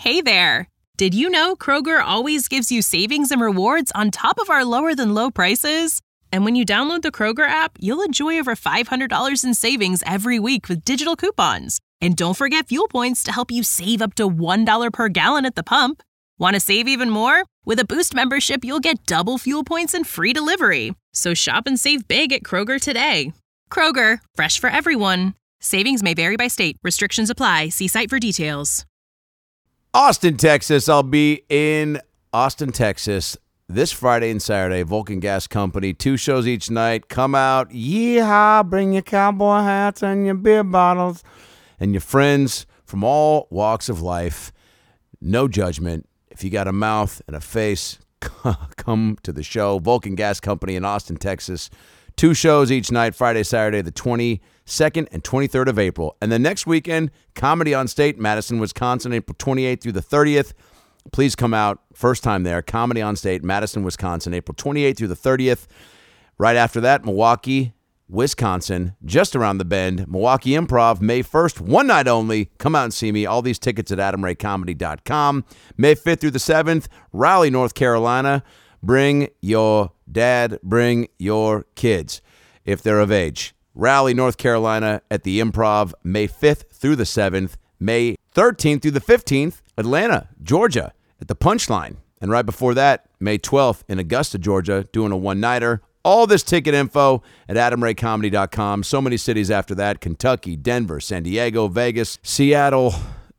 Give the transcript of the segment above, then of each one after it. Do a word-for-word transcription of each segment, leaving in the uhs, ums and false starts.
Hey there! Did you know Kroger always gives you savings and rewards on top of our lower-than-low prices? And when you download the Kroger app, you'll enjoy over five hundred dollars in savings every week with digital coupons. And don't forget fuel points to help you save up to one dollar per gallon at the pump. Want to save even more? With a Boost membership, you'll get double fuel points and free delivery. So shop and save big at Kroger today. Kroger, fresh for everyone. Savings may vary by state. Restrictions apply. See site for details. Austin, Texas. I'll be in Austin, Texas this Friday and Saturday. Vulcan Gas Company, two shows each night. Come out, yeehaw, bring your cowboy hats and your beer bottles and your friends from all walks of life. No judgment. If you got a mouth and a face, come to the show. Vulcan Gas Company in Austin, Texas. Two shows each night, Friday, Saturday, the twenty-second and twenty-third of April. And then next weekend, Comedy on State, Madison, Wisconsin, April twenty-eighth through the thirtieth. Please come out. First time there. Comedy on State, Madison, Wisconsin, April twenty-eighth through the thirtieth. Right after that, Milwaukee, Wisconsin, just around the bend. Milwaukee Improv, May first, one night only. Come out and see me. All these tickets at adam ray comedy dot com. May fifth through the seventh, Raleigh, North Carolina. Bring your dad, bring your kids if they're of age. Raleigh, North Carolina at the Improv, May fifth through the seventh. May thirteenth through the fifteenth, Atlanta, Georgia at the Punchline. And right before that, May twelfth in Augusta, Georgia, doing a one-nighter. All this ticket info at adam ray comedy dot com. So many cities after that: Kentucky, Denver, San Diego, Vegas, Seattle,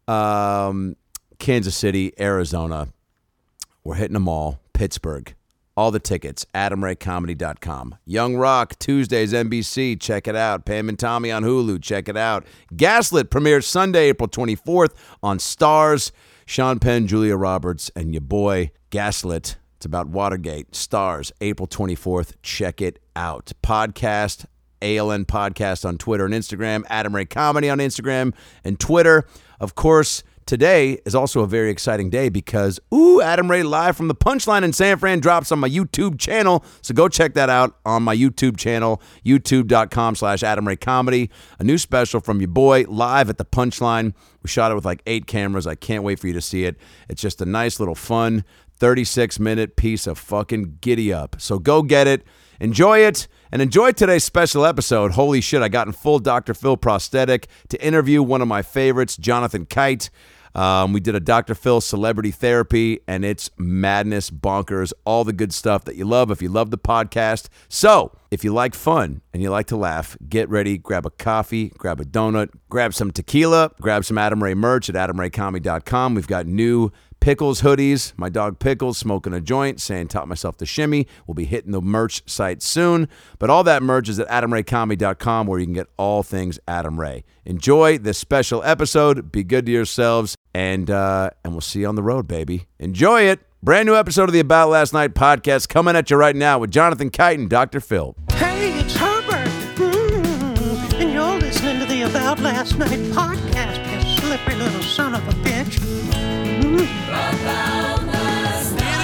um, Kansas City, Arizona. We're hitting them all. Pittsburgh. All the tickets, adam ray comedy dot com. Young Rock, Tuesdays, N B C. Check it out. Pam and Tommy on Hulu. Check it out. Gaslit premieres Sunday, April twenty-fourth on Stars. Sean Penn, Julia Roberts, and your boy Gaslit. It's about Watergate. Stars, April twenty-fourth. Check it out. Podcast, A L N Podcast on Twitter and Instagram. Adam Ray Comedy on Instagram and Twitter. Of course, today is also a very exciting day because, ooh, Adam Ray live from the Punchline in San Fran drops on my YouTube channel. So go check that out on my YouTube channel, youtube.com slash Adam Ray Comedy. A new special from your boy live at the Punchline. We shot it with like eight cameras. I can't wait for you to see it. It's just a nice little fun thirty-six minute piece of fucking giddy up. So go get it. Enjoy it. And enjoy today's special episode. Holy shit, I got in full Doctor Phil prosthetic to interview one of my favorites, Jonathan Kite. Um, we did a Doctor Phil celebrity therapy, and it's madness, bonkers, all the good stuff that you love if you love the podcast. So if you like fun and you like to laugh, get ready, grab a coffee, grab a donut, grab some tequila, grab some Adam Ray merch at adam ray comedy dot com. We've got new Pickles hoodies. My dog Pickles smoking a joint, saying taught myself to shimmy. We'll be hitting the merch site soon. But all that merch is at adam ray comedy dot com, where you can get all things Adam Ray. Enjoy this special episode. Be good to yourselves. And uh, and we'll see you on the road, baby. Enjoy it. Brand new episode of the About Last Night podcast coming at you right now with Jonathan Kite and Doctor Phil. Hey, it's Herbert. Mm-hmm. And you're listening to the About Last Night podcast, you slippery little son of a bitch. Mm-hmm. About last night.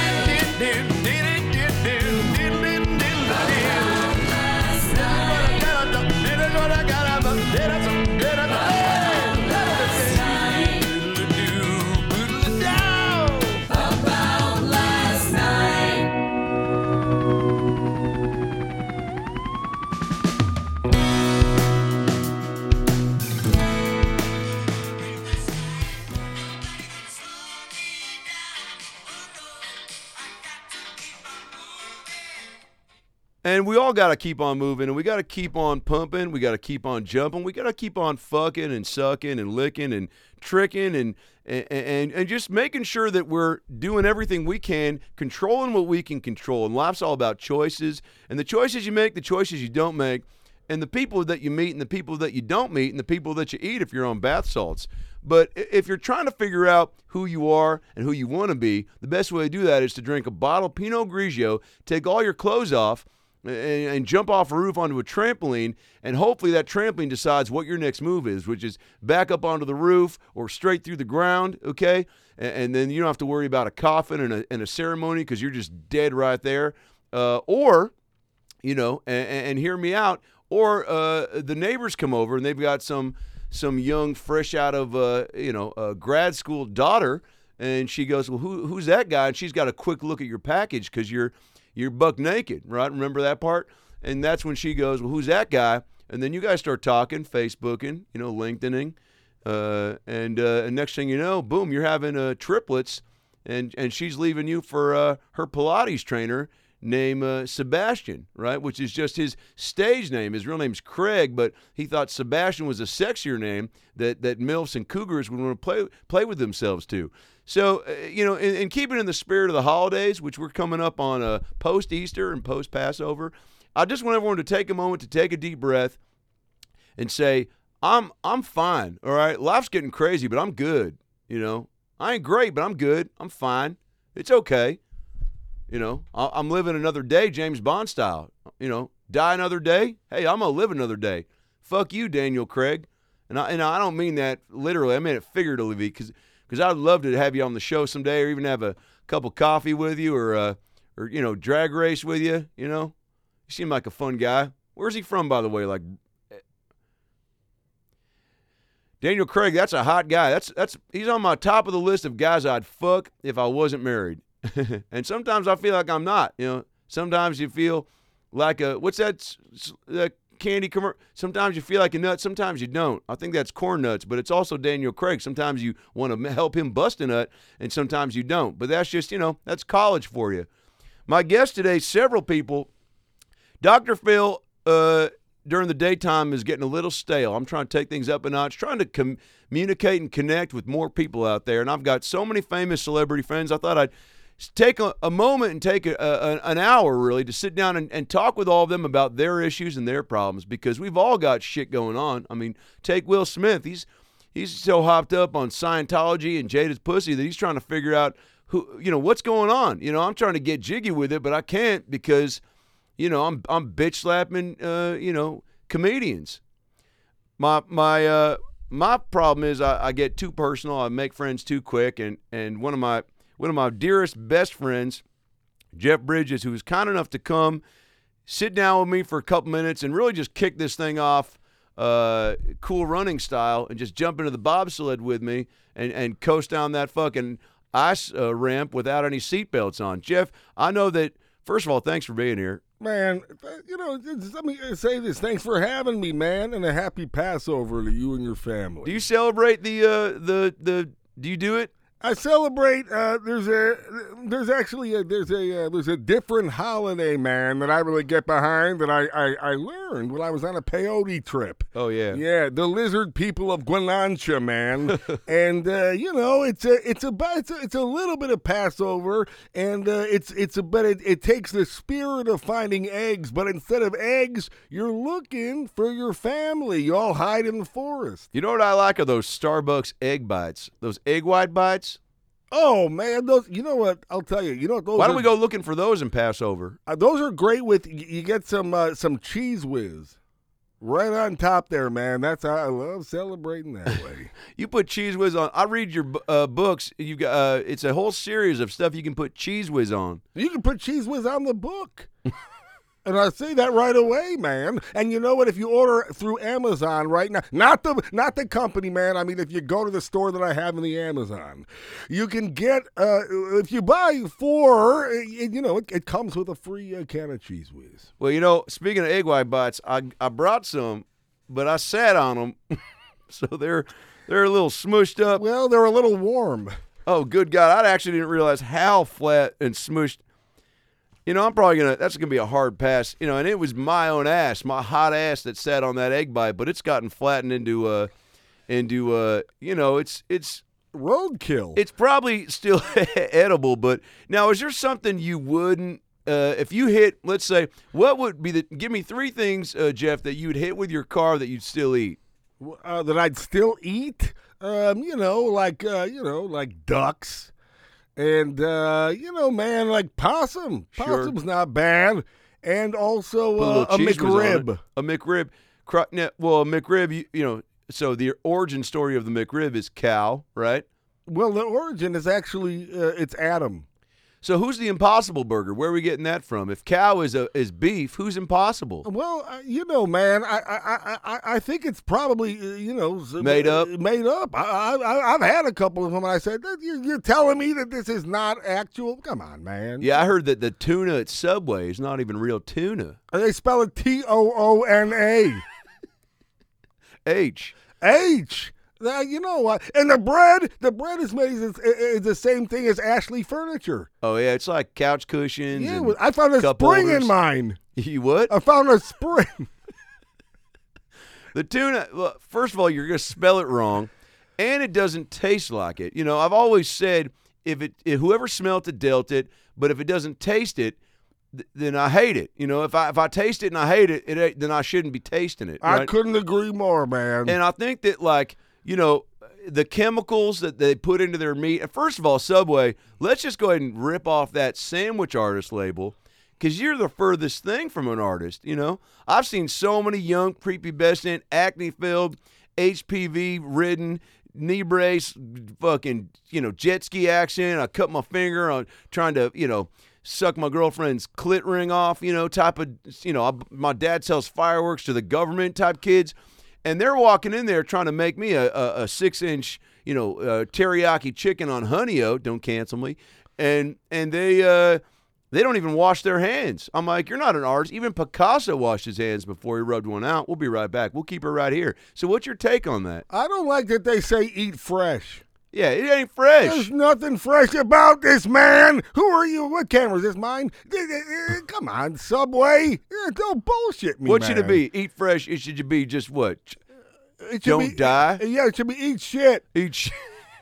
And we all got to keep on moving, and we got to keep on pumping. We got to keep on jumping. We got to keep on fucking and sucking and licking and tricking and, and and and just making sure that we're doing everything we can, controlling what we can control. And life's all about choices, and the choices you make, the choices you don't make, and the people that you meet and the people that you don't meet and the people that you eat if you're on bath salts. But if you're trying to figure out who you are and who you want to be, the best way to do that is to drink a bottle of Pinot Grigio, take all your clothes off, And, and jump off a roof onto a trampoline, and hopefully that trampoline decides what your next move is, which is back up onto the roof or straight through the ground, okay? And, and then you don't have to worry about a coffin and a, and a ceremony because you're just dead right there. Uh, or, you know, and, and hear me out, or uh, the neighbors come over and they've got some some young, fresh out of, uh, you know, a grad school daughter, And she goes, well, who, who's that guy? And she's got a quick look at your package because you're you're buck naked, right? Remember that part? And that's when she goes, well, who's that guy? And then you guys start talking, Facebooking, you know, LinkedIning. Uh, and, uh, and next thing you know, boom, you're having uh, triplets. And, and she's leaving you for uh, her Pilates trainer named uh, Sebastian, right? Which is just his stage name. His real name's Craig, but he thought Sebastian was a sexier name that, that MILFs and Cougars would want to play play with themselves to. So, uh, you know, in, in keeping in the spirit of the holidays, which we're coming up on uh, post-Easter and post-Passover, I just want everyone to take a moment to take a deep breath and say, I'm I'm fine, all right? Life's getting crazy, but I'm good, you know? I ain't great, but I'm good. I'm fine. It's okay. You know, I'm living another day, James Bond style. You know, die another day. Hey, I'm going to live another day. Fuck you, Daniel Craig. And I, and I don't mean that literally. I mean it figuratively because because I'd love to have you on the show someday or even have a cup of coffee with you or, uh, or you know, drag race with you, you know. You seem like a fun guy. Where's he from, by the way? Like, Daniel Craig, that's a hot guy. That's that's he's on my top of the list of guys I'd fuck if I wasn't married. And sometimes I feel like I'm not, you know. Sometimes you feel like a, what's that, that candy commercial? Sometimes you feel like a nut, sometimes you don't. I think that's Corn Nuts, but it's also Daniel Craig. Sometimes you want to help him bust a nut, and sometimes you don't. But that's just, you know, that's college for you. My guest today, several people, Doctor Phil, uh, during the daytime is getting a little stale. I'm trying to take things up a notch, trying to com- communicate and connect with more people out there. And I've got so many famous celebrity friends, I thought I'd take a, a moment and take a, a, an hour, really, to sit down and, and talk with all of them about their issues and their problems because we've all got shit going on. I mean, take Will Smith. He's he's so hopped up on Scientology and Jada's pussy that he's trying to figure out, who you know, what's going on. You know, I'm trying to get jiggy with it, but I can't because, you know, I'm I'm bitch slapping, uh, you know, comedians. My my uh, my problem is I, I get too personal. I make friends too quick, and and one of my One of my dearest, best friends, Jeff Bridges, who was kind enough to come, sit down with me for a couple minutes and really just kick this thing off uh, cool running style and just jump into the bobsled with me and, and coast down that fucking ice uh, ramp without any seatbelts on. Jeff, I know that, first of all, thanks for being here. Man, you know, let me say this. Thanks for having me, man, and a happy Passover to you and your family. Do you celebrate the, uh, the, the, do you do it? I celebrate. Uh, there's a, there's actually a, there's a, uh, there's a different holiday, man, that I really get behind that I, I, I learned when I was on a peyote trip. Oh yeah, yeah, the lizard people of Guanancha, man, and uh, you know, it's a, it's a, it's a, it's a little bit of Passover, and uh, it's, it's a, but it, it takes the spirit of finding eggs, but instead of eggs, you're looking for your family. You all hide in the forest. You know what I like are those Starbucks egg bites, those egg white bites. Oh, man, those. You know what? I'll tell you. You know what those Why don't are, we go looking for those in Passover? Uh, those are great with, you get some uh, some Cheese Whiz right on top there, man. That's how I love celebrating that way. You put Cheese Whiz on. I read your uh, books. You got uh, it's a whole series of stuff you can put Cheese Whiz on. You can put Cheese Whiz on the book. And I see that right away, man. And you know what? If you order through Amazon right now, not the not the company, man. I mean, if you go to the store that I have in the Amazon, you can get, uh, if you buy four, you know, it, it comes with a free uh, can of Cheese Whiz. Well, you know, speaking of egg white bites, I I brought some, but I sat on them, so they're they're a little smushed up. Well, they're a little warm. Oh, good God. I actually didn't realize how flat and smushed. You know, I'm probably going to, that's going to be a hard pass. You know, and it was my own ass, my hot ass that sat on that egg bite, but it's gotten flattened into, uh, into, uh, you know, it's, it's. Roadkill. It's probably still edible, but now is there something you wouldn't, uh, if you hit, let's say, what would be the, give me three things, uh, Jeff, that you'd hit with your car that you'd still eat? Uh, that I'd still eat? Um, you know, like, uh, you know, like ducks. And, uh, you know, man, like possum. Possum's sure. not bad. And also uh, a, a McRib. A McRib. Well, a McRib, you, you know, so the origin story of the McRib is cow, right? Well, the origin is actually, uh, it's Adam. So who's the Impossible Burger? Where are we getting that from? If cow is a, is beef, who's impossible? Well, uh, you know, man, I I, I, I I think it's probably, uh, you know, Made up? Made up. I, I, I've had a couple of them, and I said, you're, you're telling me that this is not actual? Come on, man. Yeah, I heard that the tuna at Subway is not even real tuna. They spell it T O O N A. H. H. Uh, you know what? And the bread, the bread is made is, is the same thing as Ashley Furniture. Oh, yeah, it's like couch cushions. Yeah, and well, I found a cup spring holders. in mine. You what? I found a spring. The tuna, well, first of all, you're going to spell it wrong, and it doesn't taste like it. You know, I've always said if it, if whoever smelt it dealt it, but if it doesn't taste it, th- then I hate it. You know, if I if I taste it and I hate it, it ain't- then I shouldn't be tasting it. I right? couldn't agree more, man. And I think that, like, you know, the chemicals that they put into their meat. First of all, Subway, let's just go ahead and rip off that sandwich artist label, because you're the furthest thing from an artist, you know? I've seen so many young, prepubescent, acne-filled, H P V-ridden, knee brace, fucking, you know, jet ski action. I cut my finger on trying to, you know, suck my girlfriend's clit ring off, you know, type of, you know, I, my dad sells fireworks to the government type kids. And they're walking in there trying to make me a, a, a six-inch, you know, uh, teriyaki chicken on honey-o. Don't cancel me. And and they uh, they don't even wash their hands. I'm like, you're not an artist. Even Picasso washed his hands before he rubbed one out. We'll be right back. We'll keep her right here. So what's your take on that? I don't like that they say eat fresh. Yeah, it ain't fresh. There's nothing fresh about this, man. Who are you? What camera is this? Mine? Come on, Subway. Don't bullshit me, What man. should it be? Eat fresh. It should be just what? It should Don't be, die? Yeah, it should be eat shit. Eat sh-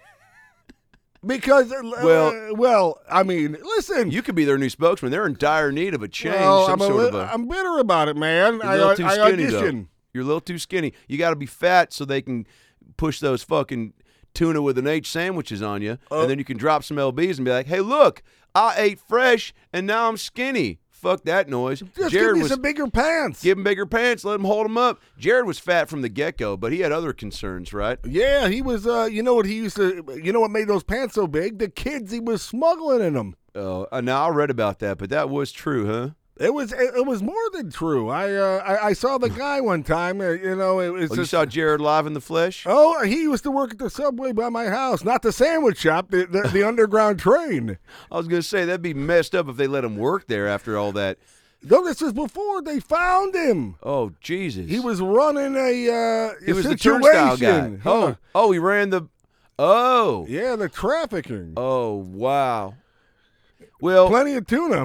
Because, uh, Well- well, I mean, listen. You could be their new spokesman. They're in dire need of a change. well, some I'm, a sort li- of a. I'm bitter about it, man. You're I, a little too I skinny, audition. though. You're a little too skinny. You got to be fat so they can push those fucking tuna with an H sandwiches on you, Uh, and then you can drop some L Bs and be like, "Hey, look, I ate fresh, and now I'm skinny." Fuck that noise. Just Jared give me was some bigger pants. give him bigger pants, let him hold him up. Jared was fat from the get go, but he had other concerns, right? Yeah, he was, uh, you know what he used to, you know what made those pants so big? The kids he was smuggling in them. Oh, uh, now I read about that, but that was true, huh? It was it, it was more than true. I uh, I, I saw the guy one time. Uh, you know, it was Oh, you just, saw Jared live in the flesh? oh, he used to work at the Subway by my house, not the sandwich shop, the the, the underground train. I was gonna say that'd be messed up if they let him work there after all that. No, this was before they found him. Oh, Jesus. He was running a uh, He a was the situation. turnstile guy. Huh. Oh, oh, he ran the. Oh, Yeah, the trafficking. oh, wow. Well, Plenty of tuna.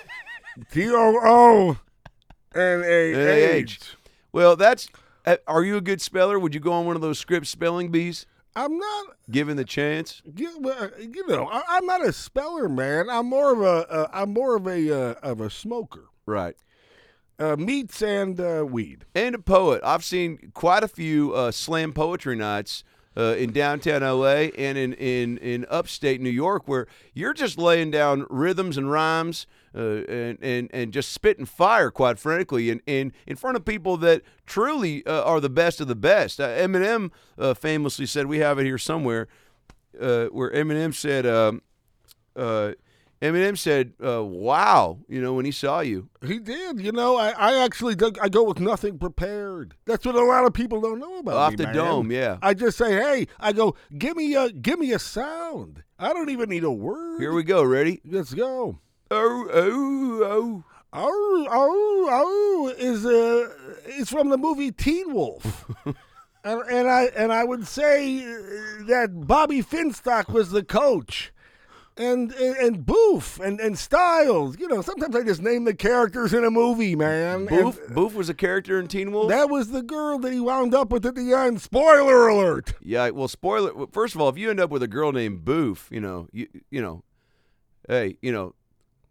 T O O N A N A H. H. well, that's. uh, Are you a good speller? Would you go on one of those script spelling bees, I'm not. given the chance? You uh, you know, I, I'm not a speller, man. I'm more of a. Uh, I'm more of a uh, of a smoker. Right. Uh, meats and uh, weed. And a poet. I've seen quite a few uh, slam poetry nights uh, in downtown L A and in, in, in upstate New York where you're just laying down rhythms and rhymes uh, and, and, and just spitting fire, quite frankly, and, and in front of people that truly uh, are the best of the best. Uh, Eminem uh, famously said, we have it here somewhere, uh, where Eminem said, um, uh, Eminem said, uh, wow, you know, when he saw you. He did. You know, I, I actually do, I go with nothing prepared. That's what a lot of people don't know about Off me, the man. dome, yeah. I just say, hey, I go, give me a give me a sound. I don't even need a word. Here we go. Ready? Let's go. Oh, oh, oh. Oh, oh, oh is uh is from the movie Teen Wolf. and, and I and I would say that Bobby Finstock was the coach. And, and and Boof and, and Styles, you know, sometimes I just name the characters in a movie, man. Boof, And Boof was a character in Teen Wolf? that was the girl that he wound up with at the end. Spoiler alert. Yeah, well, spoiler. well, First of all, if you end up with a girl named Boof, you know, you you know, hey, you know,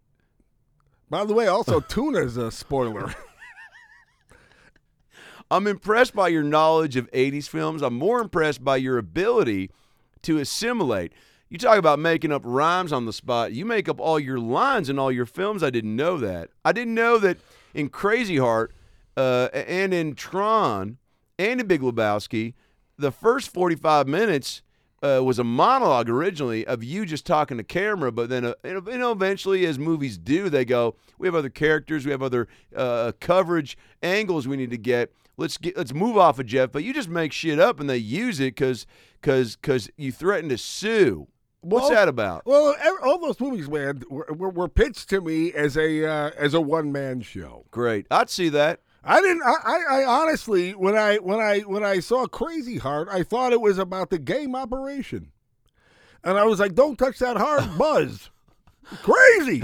By the way, also tuna's a spoiler. I'm impressed by your knowledge of eighties films. I'm more impressed by your ability to assimilate. You talk about making up rhymes on the spot. You make up all your lines in all your films. I didn't know that. I didn't know that in Crazy Heart uh, and in Tron and in Big Lebowski, the first forty-five minutes uh, was a monologue originally of you just talking to camera, but then uh, you know eventually, as movies do, they go, we have other characters, we have other uh, coverage angles we need to get. Let's get let's move off of Jeff, but you just make shit up and they use it because because because you threaten to sue. What's well, that about? Well, all those movies, man, were, were, were pitched to me as a uh, as a one man show. Great, I'd see that. I didn't. I, I, I honestly, when I when I when I saw Crazy Heart, I thought it was about the game operation, and I was like, "Don't touch that hard buzz." Crazy.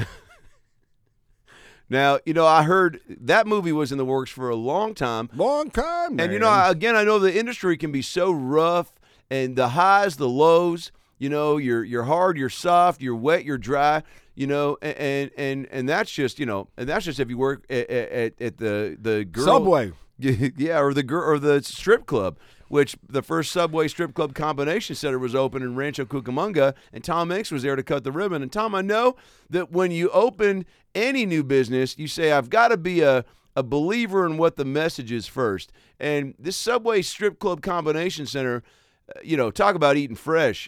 Now, you know, I heard that movie was in the works for a long time. Long time, man. And, you know, again, I know the industry can be so rough, and the highs, the lows, you know, you're you're hard, you're soft, you're wet, you're dry, you know, and and and that's just, you know, and that's just if you work at, at, at the, the girl. Subway. Yeah, or the girl or the strip club, which the first Subway strip club combination center was open in Rancho Cucamonga, and Tom Hanks was there to cut the ribbon. And Tom, I know that when you open any new business, you say, I've got to be a, a believer in what the message is first. And this Subway strip club combination center, uh, you know, talk about eating fresh.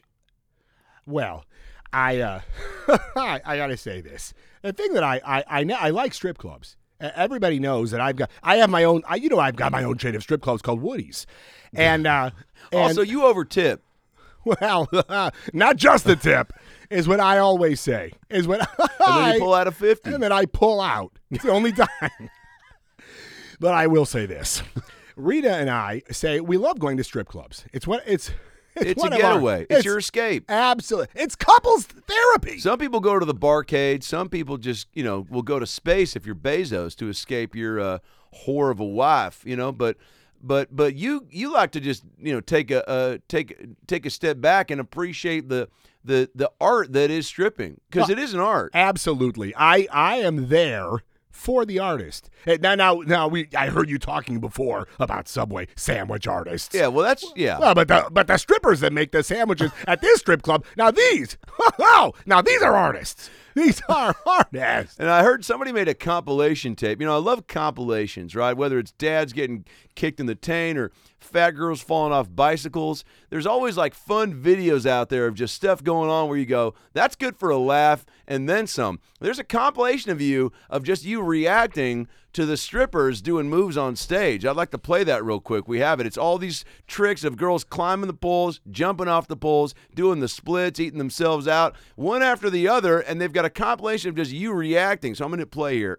Well, I uh, I, I got to say this. The thing that I, I, I, I like strip clubs. Everybody knows that I've got, I have my own, I, you know, I've got my own chain of strip clubs called Woody's. And, uh, and also, you overtip. Well, not just the tip is what I always say. Is what I, and then you pull out a fifty. And then I pull out. It's the only time. But I will say this. Rita and I say we love going to strip clubs. It's what it's. It's, it's a one of getaway. Our, it's, it's your escape. Absolutely. It's couples therapy. Some people go to the barcade. Some people just, you know, will go to space if you're Bezos to escape your uh, whore of a wife, you know. But but but you you like to just, you know, take a uh, take take a step back and appreciate the the the art that is stripping, because well, it is an art. Absolutely. I I am there for the artist. Now, now, now, we. I heard you talking before about Subway sandwich artists. Yeah, well, that's yeah. Well, but the but the strippers that make the sandwiches at this strip club. Now these, oh, now these are artists. These are artists. And I heard somebody made a compilation tape. You know, I love compilations, right? Whether it's dads getting kicked in the taint or fat girls falling off bicycles. There's always like fun videos out there of just stuff going on where you go, that's good for a laugh and then some. There's a compilation of you of just you reacting to the strippers doing moves on stage. I'd like to play that real quick. We have it. It's all these tricks of girls climbing the poles, jumping off the poles, doing the splits, eating themselves out, one after the other, and they've got a compilation of just you reacting. So I'm going to play here.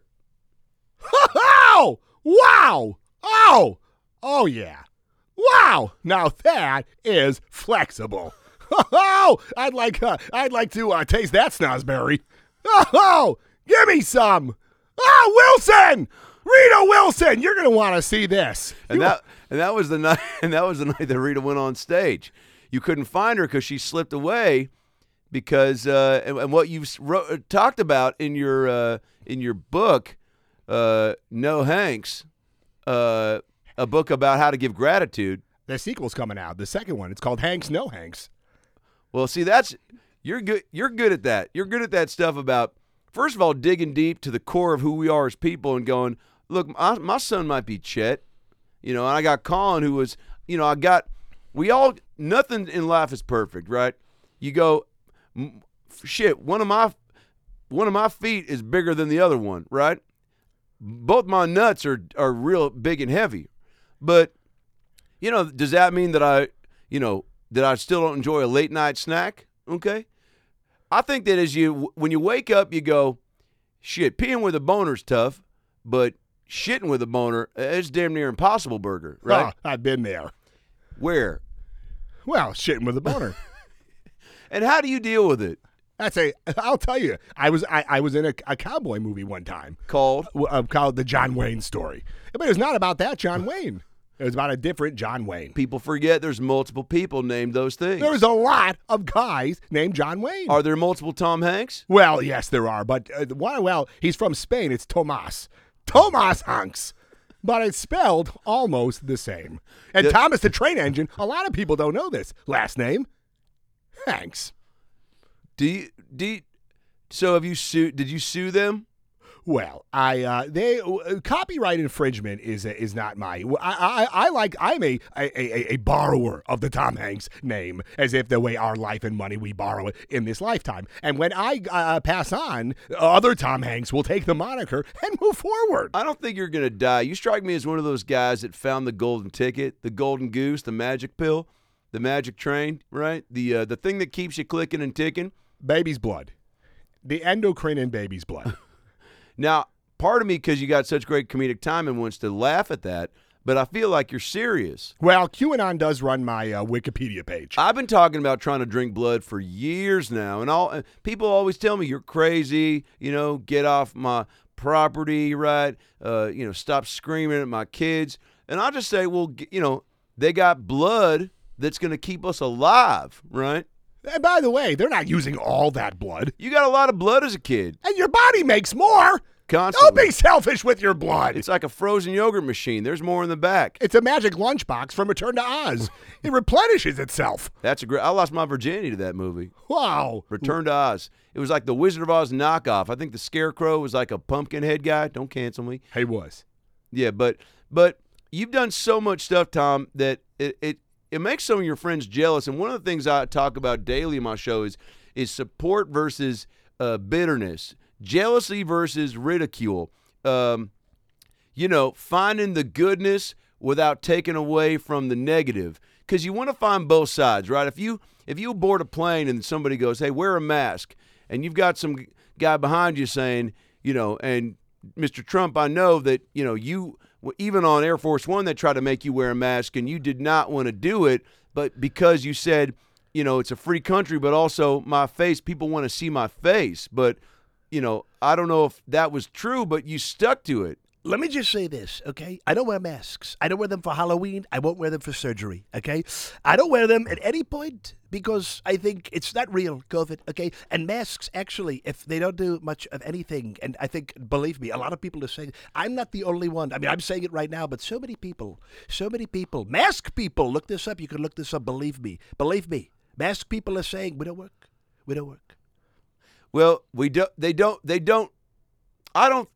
Oh! Wow! Oh! Oh, yeah. Wow! Now that is flexible. Oh! I'd like uh, I'd like to uh, taste that snozberry. Oh! Give me some! Oh, Wilson! Rita Wilson, you're gonna want to see this. And you that and that was the night. And that was the night that Rita went on stage. You couldn't find her because she slipped away. Because uh, and, and what you've wrote, talked about in your uh, in your book, uh, No Hanks, uh, a book about how to give gratitude. The sequel's coming out. The second one. It's called Hanks, No Hanks. Well, see, that's you're good. You're good at that. You're good at that stuff about. First of all, digging deep to the core of who we are as people and going, look, my, my son might be Chet, you know, and I got Colin who was, you know, I got, we all, nothing in life is perfect, right? You go, shit, one of my, one of my feet is bigger than the other one, right? Both my nuts are, are real big and heavy. But, you know, does that mean that I, you know, that I still don't enjoy a late night snack? Okay. I think that as you, when you wake up, you go, shit, peeing with a boner's tough, but shitting with a boner, it's damn near impossible burger, right? Oh, I've been there. Where? Well, shitting with a boner. And how do you deal with it? That's a, I'll tell you, I was I, I was in a, a cowboy movie one time. Called? Uh, called The John Wayne Story. But it's not about that John Wayne. It was about a different John Wayne. People forget there's multiple people named those things. There's a lot of guys named John Wayne. Are there multiple Tom Hanks? Well, yes, there are. But, uh, well, he's from Spain. It's Tomas. Tomas Hanks. But it's spelled almost the same. And the- Thomas the Train Engine, a lot of people don't know this. Last name, Hanks. Do you, do you, so have you sued, did you sue them? Well, I uh, they uh, copyright infringement is uh, is not my. I, I I like I'm a, a a a borrower of the Tom Hanks name, as if the way our life and money we borrow it in this lifetime. And when I uh, pass on, other Tom Hanks will take the moniker and move forward. I don't think you're gonna die. You strike me as one of those guys that found the golden ticket, the golden goose, the magic pill, the magic train, right? The uh, the thing that keeps you clicking and ticking. Baby's blood, the endocrine in baby's blood. Now, part of me, because you got such great comedic timing, wants to laugh at that, but I feel like you're serious. Well, QAnon does run my uh, Wikipedia page. I've been talking about trying to drink blood for years now, and all people always tell me you're crazy. You know, get off my property, right? Uh, you know, stop screaming at my kids. And I'll just say, well, you know, they got blood that's going to keep us alive, right? And by the way, they're not using all that blood. You got a lot of blood as a kid. And your body makes more. Constantly. Don't be selfish with your blood. It's like a frozen yogurt machine. There's more in the back. It's a magic lunchbox from Return to Oz. It replenishes itself. That's a great. I lost my virginity to that movie. Wow. Return to Oz. It was like the Wizard of Oz knockoff. I think the Scarecrow was like a pumpkin head guy. Don't cancel me. He was. Yeah, but but you've done so much stuff, Tom, that it it, it makes some of your friends jealous. And one of the things I talk about daily in my show is is support versus uh, bitterness. Jealousy versus ridicule. Um, you know, finding the goodness without taking away from the negative. Because you want to find both sides, right? If you if you board a plane and somebody goes, hey, wear a mask, and you've got some guy behind you saying, you know, and Mister Trump, I know that, you know, you, even on Air Force One, they tried to make you wear a mask, and you did not want to do it, but because you said, you know, it's a free country, but also my face, people want to see my face, but you know, I don't know if that was true, but you stuck to it. Let me just say this, okay? I don't wear masks. I don't wear them for Halloween. I won't wear them for surgery, okay? I don't wear them at any point because I think it's not real, COVID, okay? And masks, actually, if they don't do much of anything, and I think, believe me, a lot of people are saying, I'm not the only one. I mean, I'm saying it right now, but so many people, so many people, mask people, look this up. You can look this up, believe me. Believe me. Mask people are saying, we don't work. We don't work. Well, we don't. They don't. They don't. I don't.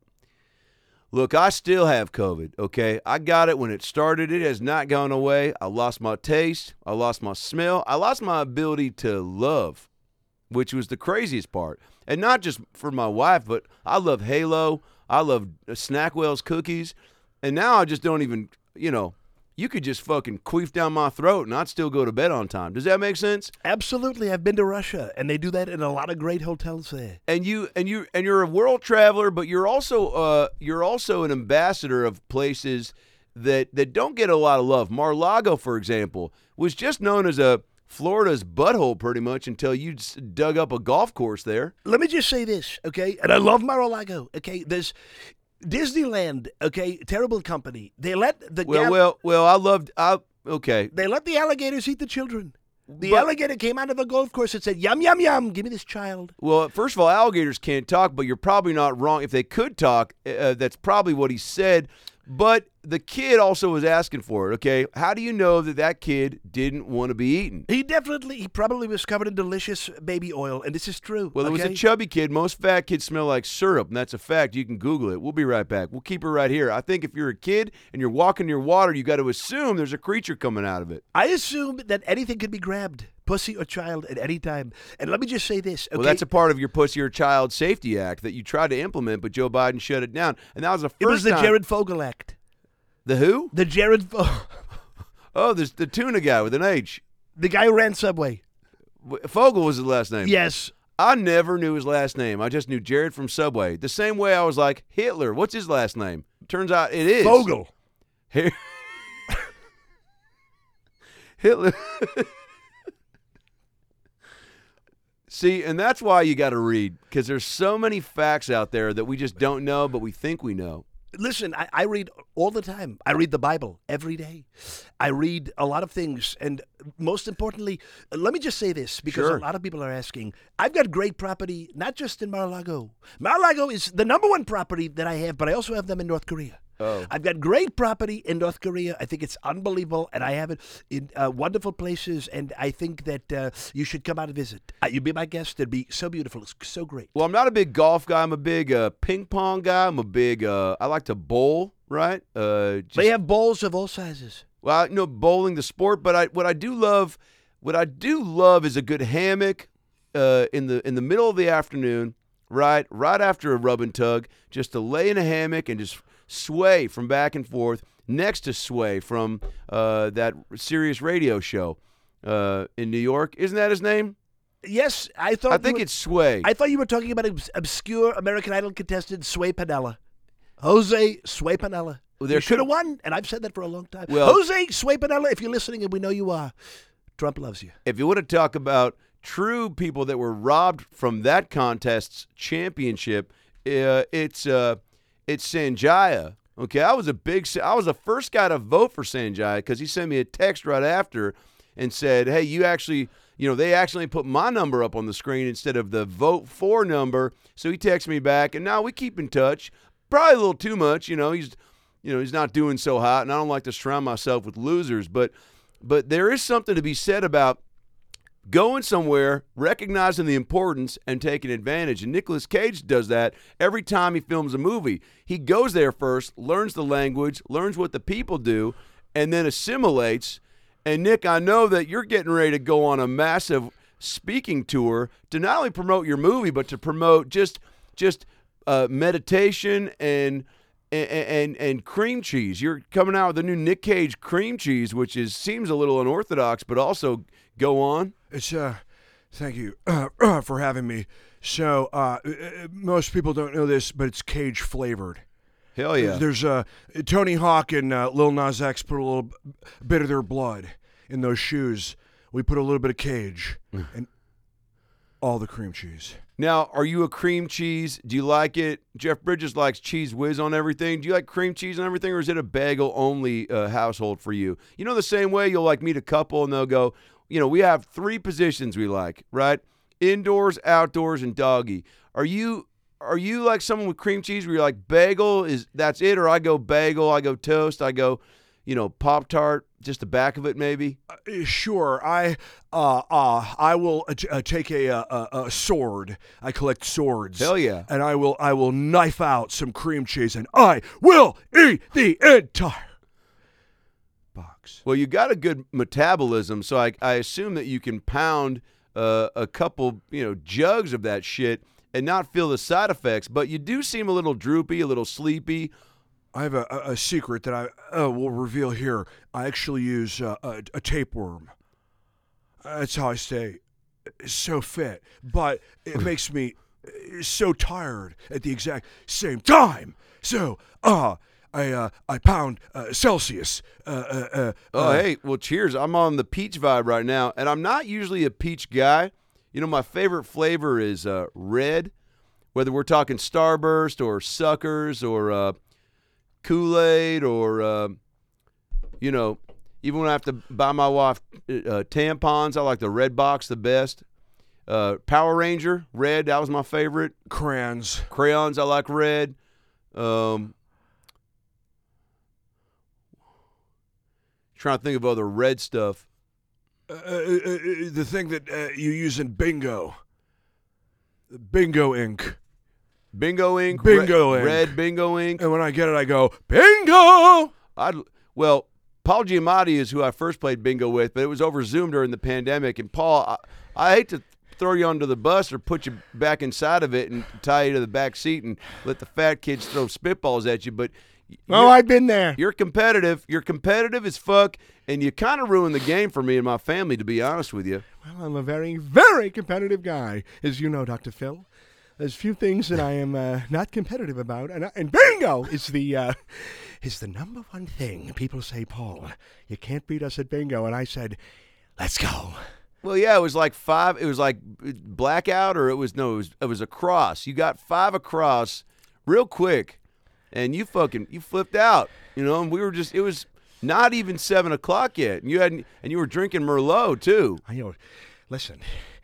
Look, I still have COVID. Okay, I got it when it started. It has not gone away. I lost my taste. I lost my smell. I lost my ability to love, which was the craziest part. And not just for my wife, but I love Halo. I love Snackwell's cookies, and now I just don't even. You know, you could just fucking queef down my throat and I'd still go to bed on time. Does that make sense? Absolutely. I've been to Russia, and they do that in a lot of great hotels there. And you and you and you're a world traveler, but you're also uh you're also an ambassador of places that that don't get a lot of love. Mar-a-Lago, for example, was just known as a Florida's butthole pretty much until you dug up a golf course there. Let me just say this, okay? And I love Mar-a-Lago, okay? There's Disneyland, okay, terrible company. They let the well, gal- well, well. I loved. I okay. They let the alligators eat the children. The But- alligator came out of a golf course and said, "Yum yum yum, give me this child." Well, first of all, alligators can't talk, but you're probably not wrong. If they could talk, uh, that's probably what he said. But the kid also was asking for it, okay? How do you know that that kid didn't want to be eaten? He definitely, he probably was covered in delicious baby oil, and this is true. Well, it was okay? a chubby kid. Most fat kids smell like syrup, and that's a fact. You can Google it. We'll be right back. We'll keep her right here. I think if you're a kid and you're walking near water, you got to assume there's a creature coming out of it. I assume that anything could be grabbed, pussy or child, at any time. And let me just say this, okay? Well, that's a part of your Pussy or Child Safety Act that you tried to implement, but Joe Biden shut it down. And that was the first It was the time. Jared Fogle Act. The who? The Jared Fogle. Oh, there's the tuna guy with an H. The guy who ran Subway. Fogel was his last name. Yes. I never knew his last name. I just knew Jared from Subway. The same way I was like, Hitler, what's his last name? Turns out it is. Fogel. Here- Hitler. See, and that's why you got to read, because there's so many facts out there that we just don't know, but we think we know. Listen, I, I read all the time. I read the Bible every day. I read a lot of things. And most importantly, let me just say this, because Sure. a lot of people are asking. I've got great property, not just in Mar-a-Lago. Mar-a-Lago is the number one property that I have, but I also have them in North Korea. Oh. I've got great property in North Korea. I think it's unbelievable, and I have it in uh, wonderful places, and I think that uh, you should come out and visit. Uh, you'd be my guest. It'd be so beautiful. It's so great. Well, I'm not a big golf guy. I'm a big uh, ping pong guy. I'm a big. Uh, I like to bowl. Right. Uh, just, They have bowls of all sizes. well, you know, bowling the sport, but I what I do love, what I do love is a good hammock uh, in the in the middle of the afternoon. Right, right after a rub and tug, just to lay in a hammock and just sway from back and forth next to Sway from uh, that Sirius radio show uh, in New York. Isn't that his name? Yes, I thought. I you think were- it's Sway. I thought you were talking about obs- obscure American Idol contestant Sway Panella. Jose Sway Panella. Well, there you should could- have won, and I've said that for a long time. Well- Jose Sway Panella, if you're listening, and we know you are, Trump loves you. If you want to talk about true people that were robbed from that contest's championship, uh, it's uh, it's Sanjaya. Okay, I was a big, I was the first guy to vote for Sanjaya because he sent me a text right after and said, "Hey, you actually, you know, they actually put my number up on the screen instead of the vote for number." So he texted me back, and now we keep in touch. Probably a little too much, you know. He's, you know, he's not doing so hot, and I don't like to surround myself with losers, but, but there is something to be said about going somewhere, recognizing the importance, and taking advantage. And Nicolas Cage does that every time he films a movie. He goes there first, learns the language, learns what the people do, and then assimilates. And, Nick, I know that you're getting ready to go on a massive speaking tour to not only promote your movie, but to promote just just uh, meditation and and, and and cream cheese. You're coming out with the new Nick Cage cream cheese, which is seems a little unorthodox, but also go on. It's uh, thank you uh, for having me. So uh, uh, most people don't know this, but it's Cage flavored. Hell yeah. There's uh, Tony Hawk and uh, Lil Nas X put a little b- bit of their blood in those shoes. We put a little bit of Cage and all the cream cheese. Now, are you a cream cheese? Do you like it? Jeff Bridges likes Cheese Whiz on everything. Do you like cream cheese on everything, or is it a bagel-only uh, household for you? You know, the same way you'll like meet a couple and they'll go, you know, we have three positions we like, right? Indoors, outdoors, and doggy. Are you are you like someone with cream cheese where you're like bagel is that's it, or I go bagel, I go toast, I go, you know, Pop-Tart, just the back of it maybe? Uh, sure, I uh, uh, I will uh, t- uh, take a, uh, a a sword. I collect swords. Hell yeah. And I will I will knife out some cream cheese, and I will eat the entire box. Well, you got a good metabolism, so I, I assume that you can pound uh, a couple, you know, jugs of that shit and not feel the side effects. But you do seem a little droopy, a little sleepy. I have a, a, a secret that I uh, will reveal here. I actually use uh, a, a tapeworm. That's how I stay so fit, but it makes me so tired at the exact same time. So, uh, I uh, I pound uh, Celsius. Uh, uh, uh, Oh, uh, hey, well, cheers. I'm on the peach vibe right now, and I'm not usually a peach guy. You know, my favorite flavor is uh, red, whether we're talking Starburst or Suckers or uh, Kool-Aid or, uh, you know, even when I have to buy my wife uh, tampons, I like the red box the best. Uh, Power Ranger, red, that was my favorite. crayons. Crayons, I like red. Um, trying to think of other red stuff. Uh, uh, uh, the thing that uh, you use in bingo. Bingo ink. Bingo ink. Bingo red, ink. Red bingo ink. And when I get it, I go, bingo! I'd, well, Paul Giamatti is who I first played bingo with, but it was over Zoom during the pandemic. And Paul, I, I hate to throw you under the bus or put you back inside of it and tie you to the back seat and let the fat kids throw spitballs at you, but Oh, you're, I've been there. you're competitive. You're competitive as fuck, and you kind of ruined the game for me and my family, to be honest with you. Well, I'm a very, very competitive guy, as you know, Doctor Phil. There's few things that I am uh, not competitive about, and, and bingo is the uh, is the number one thing. People say, Paul, you can't beat us at bingo, and I said, let's go. Well, yeah, it was like five. It was like blackout, or it was no, it was it was across. You got five across real quick, and you fucking you flipped out, you know. And we were just it was not even seven o'clock yet, and you hadn't, and you were drinking Merlot too. I know. Listen,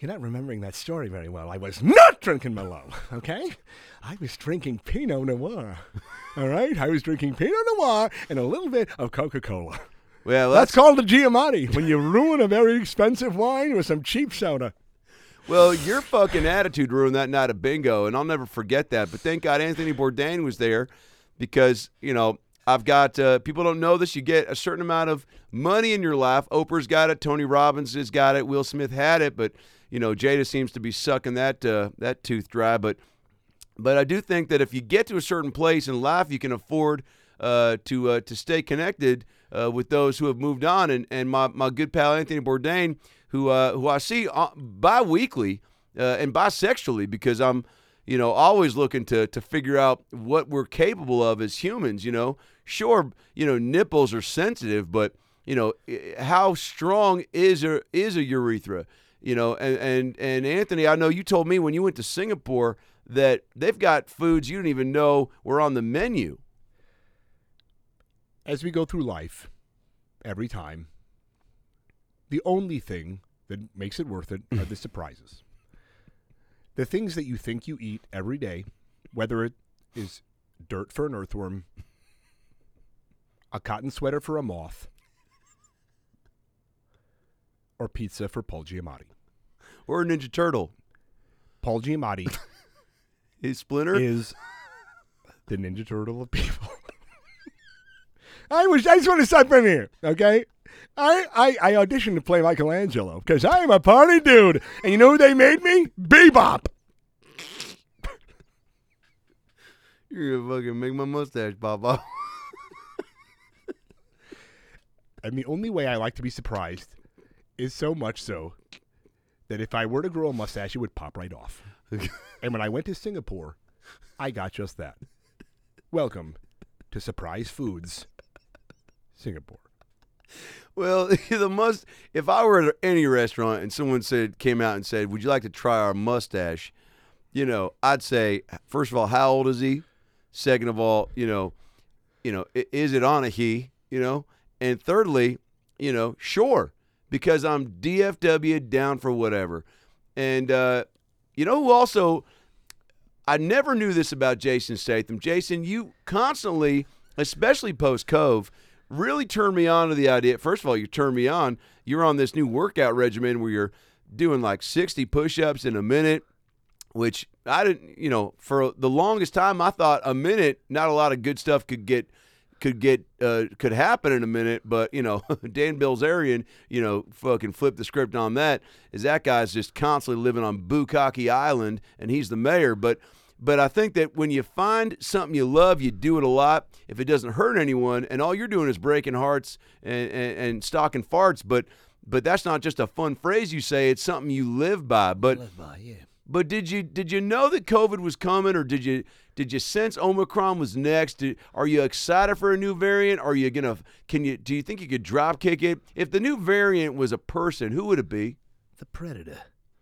You're not remembering that story very well. I was not drinking Merlot, okay? I was drinking Pinot Noir, all right? I was drinking Pinot Noir and a little bit of Coca-Cola. Well, that's, that's called a Giamatti, when you ruin a very expensive wine with some cheap soda. Well, your fucking attitude ruined that night of bingo, and I'll never forget that. But thank God Anthony Bourdain was there because, you know, I've got uh, – people don't know this. You get a certain amount of money in your life. Oprah's got it. Tony Robbins has got it. Will Smith had it. But, you know, Jada seems to be sucking that uh, that tooth dry. But but I do think that if you get to a certain place in life, you can afford uh, to uh, to stay connected uh, with those who have moved on. And, and my, my good pal Anthony Bourdain – who uh, who I see uh, bi-weekly uh, and bisexually because I'm, you know, always looking to to figure out what we're capable of as humans, you know. Sure, you know, nipples are sensitive, but, you know, how strong is a, is a urethra? You know, and, and, and Anthony, I know you told me when you went to Singapore that they've got foods you didn't even know were on the menu. As we go through life, every time, the only thing that makes it worth it are the surprises. The things that you think you eat every day, whether it is dirt for an earthworm, a cotton sweater for a moth, or pizza for Paul Giamatti. Or a Ninja Turtle. Paul Giamatti His Splinter is the Ninja Turtle of people. I was. I just want to stop in here, okay? I, I, I auditioned to play Michelangelo because I am a party dude. And you know who they made me? Bebop. You're going to fucking make my mustache pop off. And the only way I like to be surprised is so much so that if I were to grow a mustache, it would pop right off. And when I went to Singapore, I got just that. Welcome to Surprise Foods, Singapore. Well, the must. If I were at any restaurant and someone said came out and said, "Would you like to try our mustache?" You know, I'd say, first of all, how old is he? Second of all, you know, you know, is it on a he? You know, and thirdly, you know, sure, because I'm D F W down for whatever. And uh, you know who also? I never knew this about Jason Statham. Jason, you constantly, especially post Cove, really turned me on to the idea. First of all, you turned me on. You're on this new workout regimen where you're doing like sixty push-ups in a minute, which I didn't, you know, for the longest time I thought a minute, not a lot of good stuff could get could get uh, could happen in a minute. But, you know, Dan Bilzerian, you know, fucking flipped the script on that. Is that guy's just constantly living on Bukkake Island and he's the mayor. But But I think that when you find something you love, you do it a lot. If it doesn't hurt anyone, and all you're doing is breaking hearts and, and, and stalking farts, but but that's not just a fun phrase you say. It's something you live by. But Live by, yeah. But did you did you know that COVID was coming, or did you did you sense Omicron was next? Did, are you excited for a new variant? Are you gonna can you do you think you could drop kick it? If the new variant was a person, who would it be? The Predator.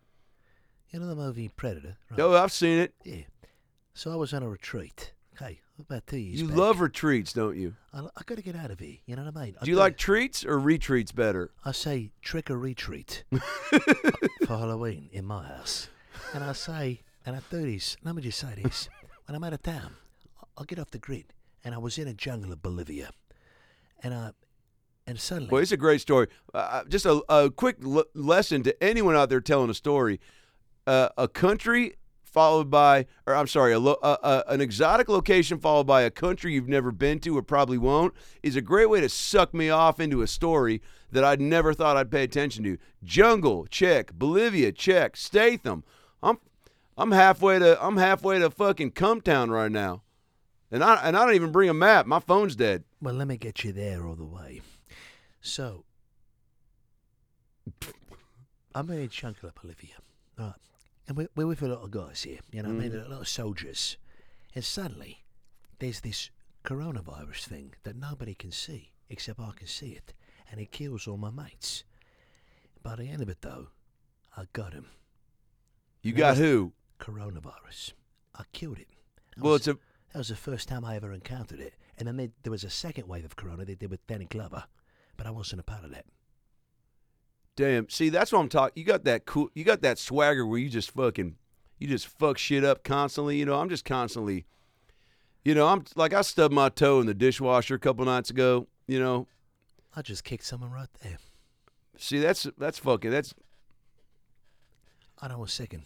You know the movie Predator? Right? Oh, I've seen it. Yeah. So I was on a retreat. Okay, about two years You back. love retreats, don't you? I, I got to get out of here. You know what I mean? I Do you gotta- like treats or retreats better? I say trick or retreat for Halloween in my house. And I say, and I do this, let me just say this. When I'm out of town, I'll get off the grid. And I was in a jungle of Bolivia. And I, and suddenly... Well, it's a great story. Uh, just a, a quick l- lesson to anyone out there telling a story. Uh, a country followed by, or I'm sorry, a lo- uh, uh, an exotic location followed by a country you've never been to or probably won't is a great way to suck me off into a story that I'd never thought I'd pay attention to. Jungle, check. Bolivia, check. Statham. I'm I'm halfway to I'm halfway to fucking Cumtown right now, and I and I don't even bring a map. My phone's dead. Well, let me get you there all the way. So, I'm in a jungle of Bolivia. Right. And we're, we're with a lot of guys here, you know what I mean? A lot of soldiers. And suddenly, there's this coronavirus thing that nobody can see, except I can see it. And it kills all my mates. By the end of it, though, I got him. You got who? Coronavirus. I killed it. That Well, was, it's a that was the first time I ever encountered it. And then they, there was a second wave of corona they did with Danny Glover. But I wasn't a part of that. Damn. See, that's what I'm talking. You got that cool. You got that swagger where you just fucking, you just fuck shit up constantly. You know, I'm just constantly, you know, I'm like I stubbed my toe in the dishwasher a couple nights ago. You know, I just kicked someone right there. see, that's that's fucking that's. Hold on a second.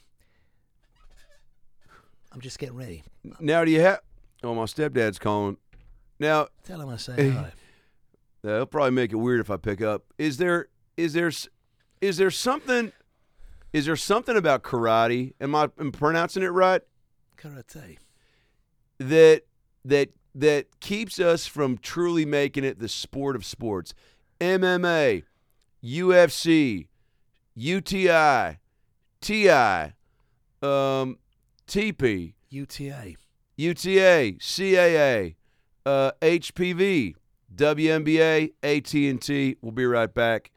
I'm just getting ready. Now do you have? Oh, my stepdad's calling. Now Tell him I say hi. they'll probably make it weird if I pick up. Is there is there s- is there something? Is there something about karate? Am I am pronouncing it right? Karate. That that that keeps us from truly making it the sport of sports. M M A, U F C, U T I, T I, um, T P, U T A. U T A, C A A, uh, H P V, W N B A, A T and T. We'll be right back.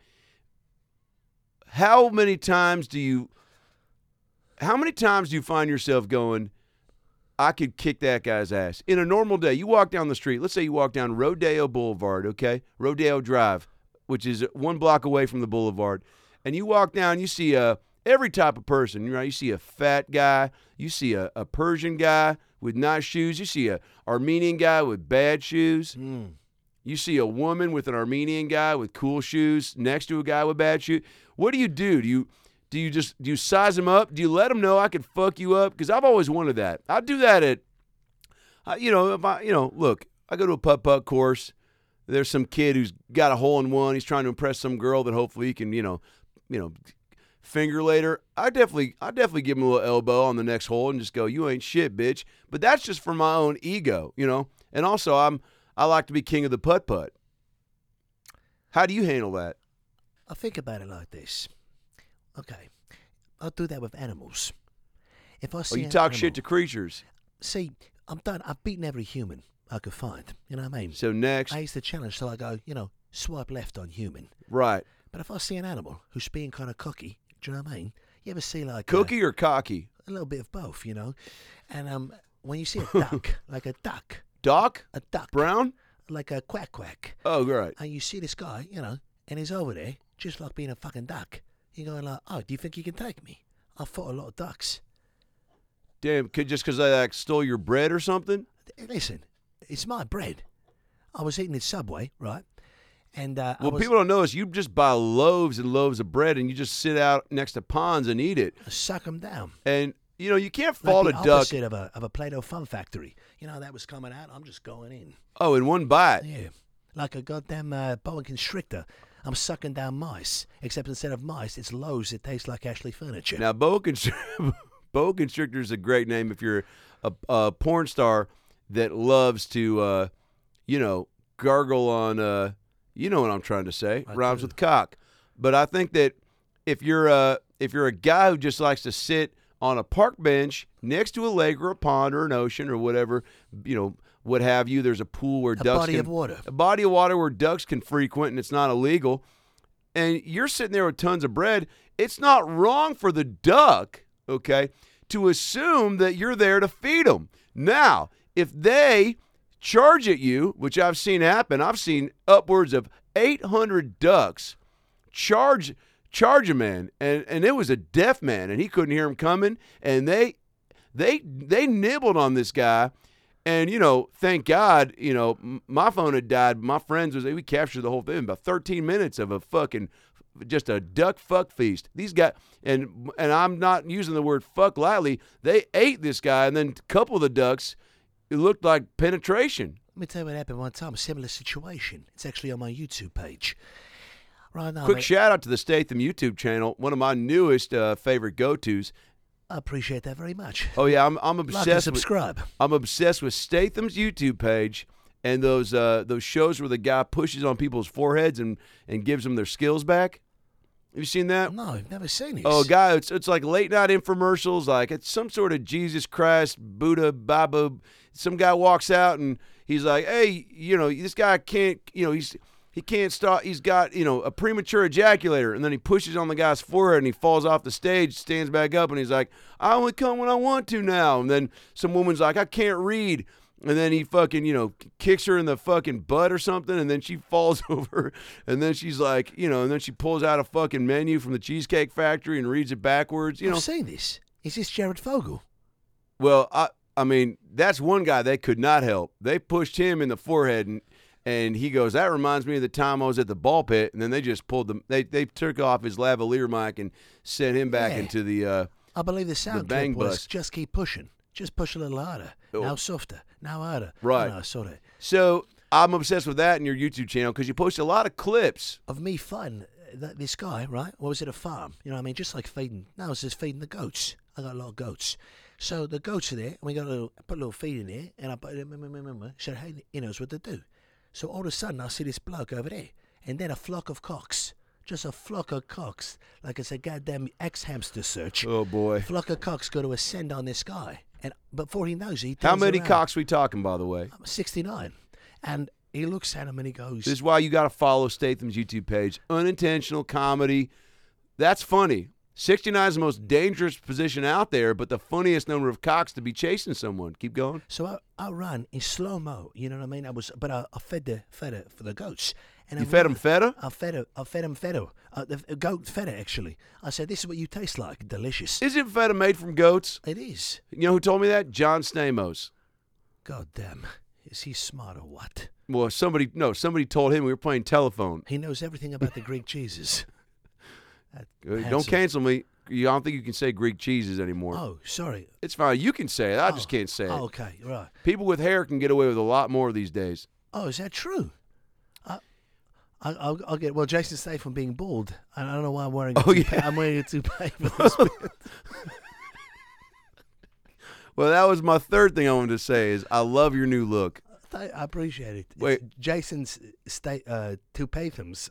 How many times do you how many times do you find yourself going, I could kick that guy's ass? In a normal day, you walk down the street. Let's say you walk down Rodeo Boulevard, okay? Rodeo Drive, which is one block away from the boulevard. And you walk down, you see uh, every type of person. Right? You see a fat guy. You see a, a Persian guy with nice shoes. You see a Armenian guy with bad shoes. Mm. You see a woman with an Armenian guy with cool shoes next to a guy with bad shoes. What do you do? Do you do you just do you size them up? Do you let them know I can fuck you up? Because I've always wanted that. I do that at, uh, you know, if I, you know, look, I go to a putt putt course. There's some kid who's got a hole in one. He's trying to impress some girl that hopefully he can, you know, you know, finger later. I definitely, I definitely give him a little elbow on the next hole and just go, "You ain't shit, bitch." But that's just for my own ego, you know. And also, I'm. I like to be king of the putt-putt. How do you handle that? I think about it like this. Okay, I'll do that with animals. If I Oh, see you an talk animal, shit to creatures. see, I'm done. I've beaten every human I could find. You know what I mean? So next, I used to challenge, so I go, you know, swipe left on human. right. But if I see an animal who's being kind of cocky, do you know what I mean? You ever see like Cookie or cocky? A, a little bit of both, you know? And um, when you see a duck, like a duck, Doc? a duck, Brown? like a quack quack, Oh, right. and you see this guy, you know, and he's over there, just like being a fucking duck. You're going like, oh, do you think you can take me? I've fought a lot of ducks. Damn, could, just because I like, stole your bread or something? Listen, it's my bread. I was eating at Subway, right? And uh, I Well, was, people don't know this. You just buy loaves and loaves of bread and you just sit out next to ponds and eat it. suck them down. And, you know, you can't fault like a the duck. opposite of a, of a Play-Doh Fun Factory. You know, that was coming out. I'm just going in. Oh, in one bite. Yeah. Like a goddamn uh, boa constrictor. I'm sucking down mice. Except instead of mice, it's loaves that taste like Ashley furniture. Now, boa constrictor, boa constrictor is a great name if you're a, a porn star that loves to, uh, you know, gargle on, uh, you know what I'm trying to say, I rhymes do. with cock. But I think that if you're uh, if you're a guy who just likes to sit on a park bench next to a lake or a pond or an ocean or whatever, you know, what have you, there's a pool where A ducks body can, of water. a body of water where ducks can frequent and it's not illegal, and you're sitting there with tons of bread, it's not wrong for the duck, okay, to assume that you're there to feed them. Now, if they charge at you, which I've seen happen, I've seen upwards of eight hundred ducks charge charge a man, and, and it was a deaf man, and he couldn't hear him coming, and they they they nibbled on this guy. And, you know, thank God, you know, m- my phone had died. My friends, was we captured the whole thing in about thirteen minutes of a fucking, just a duck fuck feast. These guys, and and I'm not using the word fuck lightly, they ate this guy, and then a couple of the ducks, it looked like penetration. Let me tell you what happened one time. A similar situation. It's actually on my YouTube page. Right now, Quick mate, shout out to the Statham YouTube channel, one of my newest uh, favorite go-tos. I appreciate that very much. Oh yeah, I'm I'm Like and obsessed with subscribe. I'm obsessed with Statham's YouTube page and those uh, those shows where the guy pushes on people's foreheads and, and gives them their skills back. Have you seen that? No, I've never seen this. Oh, guy, it's it's like late night infomercials. Like it's some sort of Jesus Christ, Buddha, Baba. Some guy walks out and he's like, "Hey, you know, this guy can't, you know, he's he can't stop. He's got, you know, a premature ejaculator." And then he pushes on the guy's forehead and he falls off the stage, stands back up, and he's like, "I only come when I want to now." And then some woman's like, "I can't read." and then he fucking, you know, kicks her in the fucking butt or something, and then she falls over, and then she's like, you know, and then she pulls out a fucking menu from the Cheesecake Factory and reads it backwards. You know, I've seen this. Is this Jared Fogle? well, I, I mean, that's one guy they could not help. They pushed him in the forehead, and and he goes, that reminds me of the time I was at the ball pit, and then they just pulled them. They they took off his lavalier mic and sent him back Yeah. into the. Uh, I believe the sound The bang clip was bus. just keep pushing. Just push a little harder. Oh. Now softer. Now harder. Right. Oh, no, I saw that. so I'm obsessed with that in your YouTube channel because you post a lot of clips. Of me fighting th- this guy, right? Or was it a farm? You know what I mean? Just like feeding. No, it was just feeding the goats. I got a lot of goats. So the goats are there, and we got a little, I put a little feed in there, and I put, said, hey, he knows what to do. So all of a sudden, I see this bloke over there, and then a flock of cocks. Just a flock of cocks, like it's a goddamn ex-hamster search. Oh boy, Flock of cocks go to ascend on this guy, and before he knows it, he how turns many around. cocks we talking, by the way? I'm sixty-nine, and he looks at him and he goes, This is why you got to follow Statham's YouTube page. Unintentional comedy, that's funny. sixty-nine is the most dangerous position out there, but the funniest number of cocks to be chasing someone. Keep going. So I, I ran in slow mo. You know what I mean? I was, but I, I fed the fed it for the goats. And You I fed ran- them feta? I fed it. I fed them feta. Uh, the uh, goat feta actually. I said, "This is what you taste like. Delicious." Isn't feta made from goats? It is. You know who told me that? John Stamos. God damn. Is he smart or what? Well, somebody no, somebody told him we were playing telephone. He knows everything about the Greek cheeses. That Uh, Don't handsome- cancel me. You don't think you can say Greek cheeses anymore. Oh, sorry. It's fine. You can say it. I just Oh. can't say it. Oh, okay, right. People with hair can get away with a lot more these days. Oh, is that true? I, I, I'll, I'll get. Well, Jason Statham being bald. I don't know why I'm wearing. A Oh, toupee. yeah. I'm wearing a toupee for this bit. Well, that was my third thing I wanted to say is I love your new look. I I appreciate it. It's Wait. Jason's state uh, toupeethums.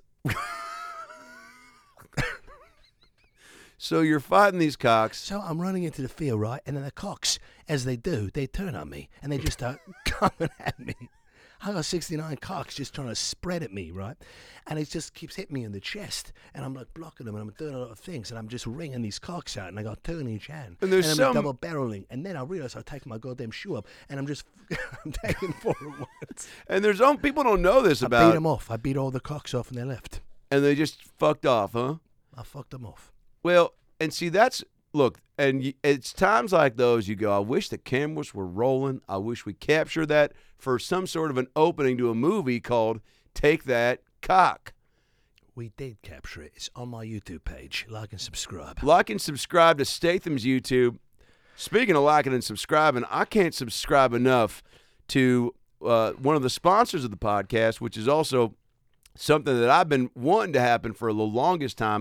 So you're fighting these cocks. So I'm running into the field, right? And then the cocks, as they do, they turn on me and they just start coming at me. I got sixty-nine cocks just trying to spread at me, right? And it just keeps hitting me in the chest. And I'm like blocking them and I'm doing a lot of things. And I'm just wringing these cocks out. And I got two in each hand. And there's I'm some- double barreling. And then I realize I take my goddamn shoe up and I'm just I'm taking four at once. And there's some people don't know this I beat about them off. I beat all the cocks off and they left. and they just fucked off, huh? I fucked them off. Well, and see, that's look, and y- it's times like those you go, I wish the cameras were rolling. I wish we captured that for some sort of an opening to a movie called Take That Cock. We did capture it. It's on my YouTube page. Like and subscribe. Like and subscribe to Statham's YouTube. Speaking of liking and subscribing, I can't subscribe enough to uh, one of the sponsors of the podcast, which is also something that I've been wanting to happen for the longest time.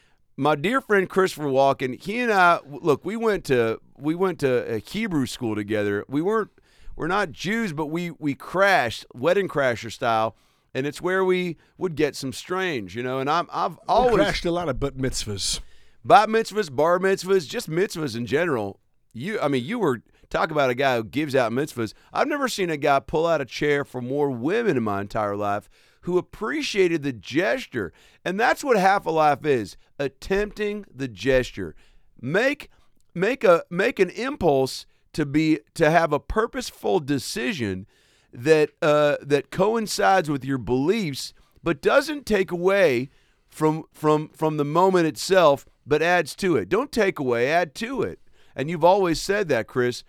My dear friend Christopher Walken, he and I look. We went to we went to a Hebrew school together. We weren't we're not Jews, but we we crashed wedding crasher style, and it's where we would get some strange, you know. And I'm I've We always crashed a lot of bat mitzvahs. bat mitzvahs, bar mitzvahs, just mitzvahs in general. You, I mean, you were talk about a guy who gives out mitzvahs. I've never seen a guy pull out a chair for more women in my entire life who appreciated the gesture. And that's what half a life is, attempting the gesture. Make make a make an impulse to be to have a purposeful decision that uh, that coincides with your beliefs, but doesn't take away from from from the moment itself, but adds to it. Don't take away, add to it. And you've always said that, Chris.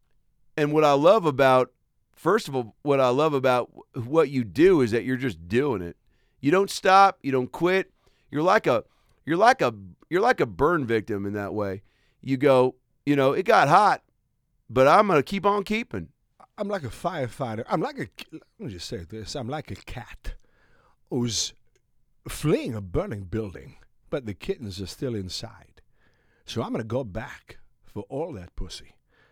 And what I love about First of all, what I love about what you do is that you're just doing it. You don't stop. You don't quit. You're like a, you're like a, you're like a burn victim in that way. You go, you know, it got hot, but I'm gonna keep on keeping. I'm like a firefighter. I'm like a. Let me just say this. I'm like a cat who's fleeing a burning building, but the kittens are still inside. So I'm gonna go back for all that pussy,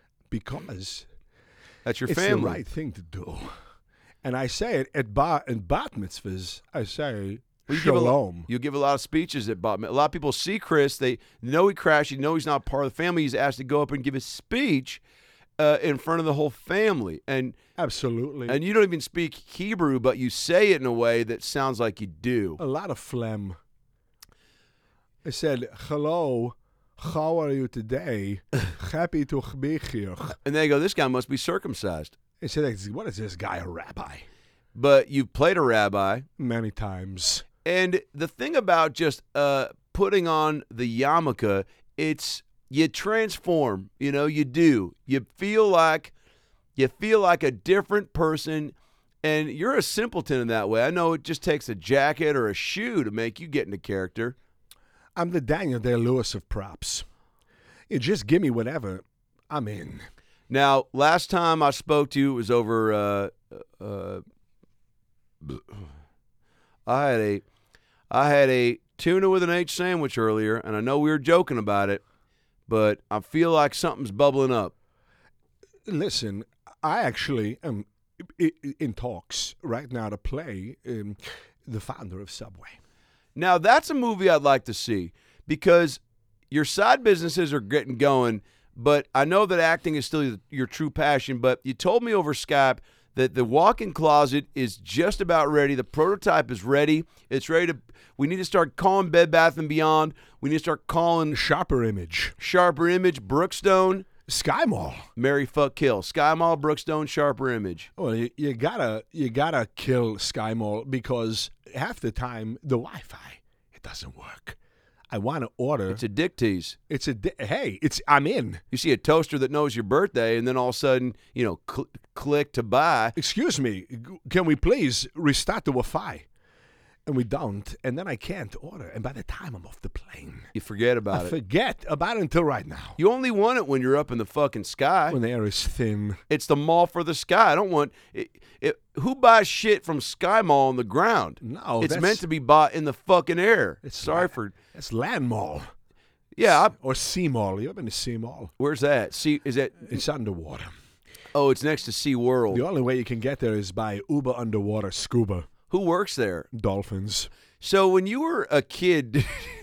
because That's your it's family. the right thing to do. And I say it at bar and bat mitzvahs. I say Well, you give a lo- shalom. You give a lot of speeches at Bob. A lot of people see Chris. They know he crashed. You know he's not part of the family. He's asked to go up and give a speech uh, in front of the whole family. And Absolutely. and you don't even speak Hebrew, but you say it in a way that sounds like you do. a lot of phlegm. I said, hello, How are you today? Happy to be here. And they go, this guy must be circumcised. He said, what is this guy, a rabbi? But you've played a rabbi. Many times. And the thing about just uh, putting on the yarmulke, it's you transform. You know, you do. You feel like you feel like a different person, and you're a simpleton in that way. I know it just takes a jacket or a shoe to make you get into character. I'm the Daniel Day-Lewis of props. You just give me whatever, I'm in. Now, last time I spoke to you, it was over. Uh, uh, I had a. I had a tuna with an H sandwich earlier, and I know we were joking about it, but I feel like something's bubbling up. Listen, I actually am in talks right now to play um, the founder of Subway. Now, that's a movie I'd like to see because your side businesses are getting going, but I know that acting is still your true passion, but you told me over Skype that the walk-in closet is just about ready. The prototype is ready. It's ready to – we need to start calling Bed Bath and Beyond. We need to start calling – Sharper Image. Sharper Image, Brookstone. Sky Mall. Marry, fuck, kill. Sky Mall, Brookstone, Sharper Image. Well, you, you gotta you gotta kill Sky Mall because half the time the Wi-Fi, it doesn't work. I want to order. It's a dick tease. It's a di- hey. It's I'm in. You see a toaster that knows your birthday, and then all of a sudden, you know, cl- click to buy. Excuse me. Can we please restart the Wi-Fi? And we don't, and then I can't order. And by the time I'm off the plane, You forget about I it. forget about it until right now. You only want it when you're up in the fucking sky. When the air is thin. It's the mall for the sky. I don't want it, it, who buys shit from Sky Mall on the ground? No, it's that's- meant to be bought in the fucking air. It's Sorry la- for That's Land Mall. yeah. I, Or Sea Mall. You ever been to Sea Mall? where's that? See, is that? It's underwater. Oh, it's next to Sea World. The only way you can get there is by Uber Underwater Scuba. Who works there? Dolphins. So when you were a kid,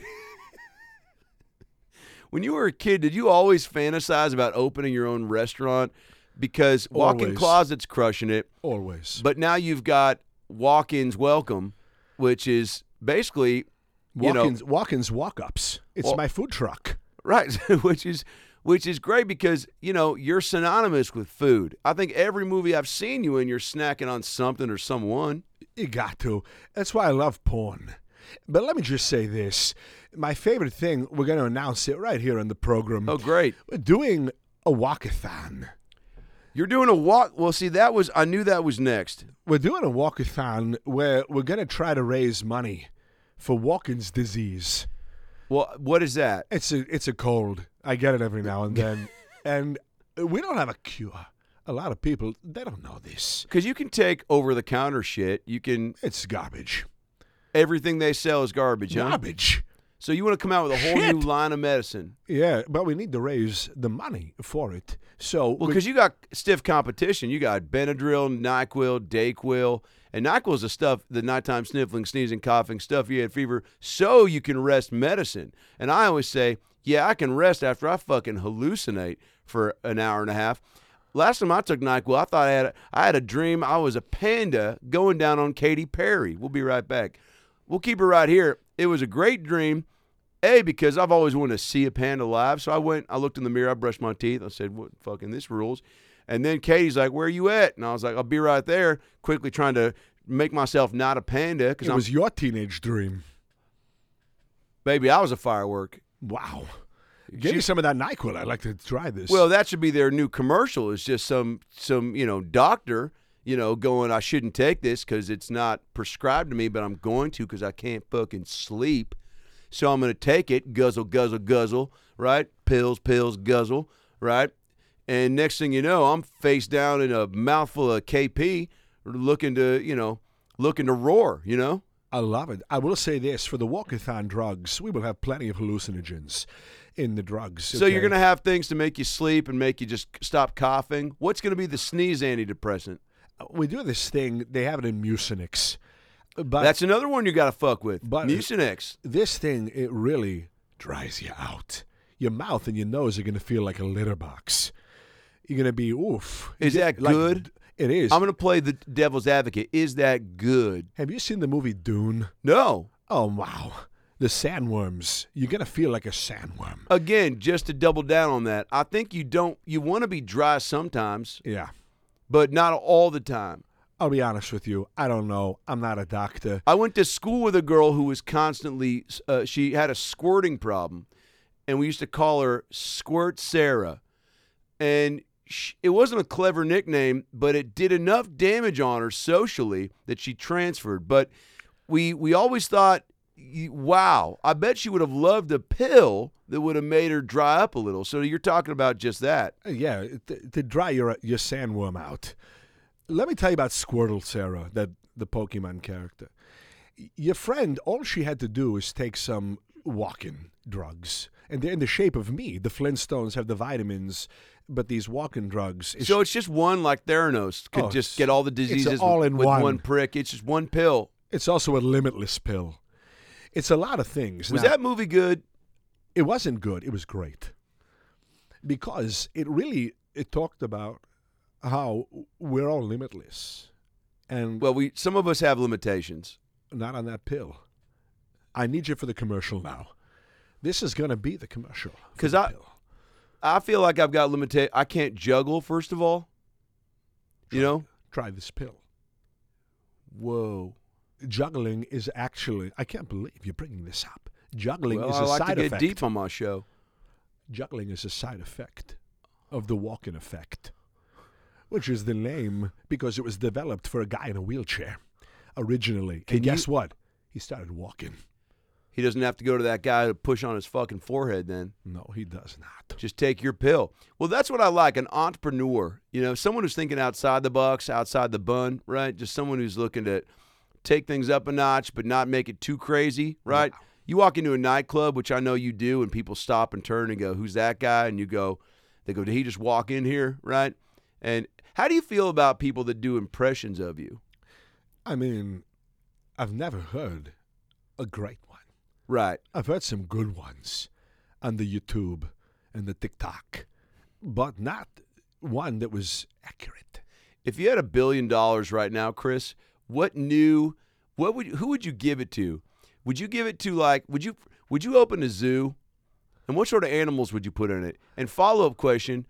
when you were a kid, did you always fantasize about opening your own restaurant? Because walk-in Always. closet's crushing it, Always. but now you've got walk-ins welcome, which is basically, you know, Walk-ins, walk-ins, walk-ups. It's Well- my food truck. right, which is which is great because you know you're synonymous with food. I think every movie I've seen you in, you're snacking on something or someone. You got to. That's why I love porn. But let me just say this. My favorite thing, we're going to announce it right here on the program. Oh, great! We're doing a walkathon. You're doing a walk. Well, see, that was I knew that was next. We're doing a walkathon where we're going to try to raise money for Walken's disease. Well, what is that? It's a it's a cold. I get it every now and then. And we don't have a cure. A lot of people, they don't know this. Because you can take over-the-counter shit. You can It's garbage. everything they sell is garbage, huh? Garbage. So you want to come out with a whole Shit. new line of medicine? Yeah, but we need to raise the money for it. So Well, we- because you got stiff competition. You got Benadryl, NyQuil, Dayquil, and NyQuil is the stuff, the nighttime sniffling, sneezing, coughing stuff. You had fever, so you can rest medicine. And I always say, yeah, I can rest after I fucking hallucinate for an hour and a half. Last time I took NyQuil, I thought I had a, I had a dream I was a panda going down on Katy Perry. We'll be right back. We'll keep it right here. It was a great dream. A, because I've always wanted to see a panda live. So I went, I looked in the mirror, I brushed my teeth. I said, what fucking this rules. And then Katie's like, where are you at? And I was like, I'll be right there, quickly trying to make myself not a panda. Because it I'm, was your teenage dream. baby, I was a firework. Wow. Give me some of that NyQuil. I'd like to try this. Well, that should be their new commercial. It's just some, some you know, doctor, you know, going, I shouldn't take this because it's not prescribed to me, but I'm going to because I can't fucking sleep. So I'm going to take it, guzzle, guzzle, guzzle, right? Pills, pills, guzzle, right? And next thing you know, I'm face down in a mouthful of K P looking to, you know, looking to roar, you know? I love it. I will say this. For the walkathon drugs, we will have plenty of hallucinogens in the drugs. So you're okay? going to have things to make you sleep and make you just stop coughing. What's going to be the sneeze antidepressant? We do this thing. They have it in Mucinex. But That's another one you got to fuck with. but- Mucinex. this thing, it really dries you out. Your mouth and your nose are going to feel like a litter box. You're going to be, oof. Is that Like, good? It is. I'm going to play the devil's advocate. Is that good? Have you seen the movie Dune? No. Oh, wow. The sandworms. You're going to feel like a sandworm. Again, just to double down on that, I think you don't you want to be dry sometimes, Yeah. but not all the time. I'll be honest with you. I don't know. I'm not a doctor. I went to school with a girl who was constantly uh, she had a squirting problem, and we used to call her Squirt Sarah. And she, it wasn't a clever nickname, but it did enough damage on her socially that she transferred. But we we always thought, wow, I bet she would have loved a pill that would have made her dry up a little. So you're talking about just that. Uh, Yeah, to, to dry your your sandworm out. Let me tell you about Squirtle Sarah, that the Pokemon character. Y- Your friend, all she had to do is take some walking drugs, and they're in the shape of me. The Flintstones have the vitamins, but these walking drugs. Is So it's just one, like Theranos could Oh, just it's- get all the it's diseases all with, in with one. one prick. It's just one pill. It's also a limitless pill. It's a lot of things. Was Now, that movie good? It wasn't good. It was great. Because it really it talked about how we're all limitless. And Well, we some of us have limitations. not on that pill. I need you for the commercial now. This is going to be the commercial. for 'Cause the I- pill. I feel like I've got limita- I can't juggle, first of all. You know? Try this pill. Whoa. Juggling is actually, I can't believe you're bringing this up. Juggling Well, is I a like side to get effect. deep on my show. Juggling is a side effect of the walking effect, which is the name because it was developed for a guy in a wheelchair originally. Can and you- guess what? He started walking. He doesn't have to go to that guy to push on his fucking forehead then. No, he does not. Just take your pill. Well, that's what I like, an entrepreneur. You know, someone who's thinking outside the box, outside the bun, right? Just someone who's looking to take things up a notch but not make it too crazy, right? You walk into a nightclub, which I know you do, and people stop and turn and go, who's that guy? And you go, they go, did he just walk in here, right? And how do you feel about people that do impressions of you? I mean, I've never heard a great one. Right. I've heard some good ones on the YouTube and the TikTok, but not one that was accurate. If you had a billion dollars right now, Chris, what new, what would, who would you give it to? Would you give it to like, would you, would you open a zoo? And what sort of animals would you put in it? And follow-up question,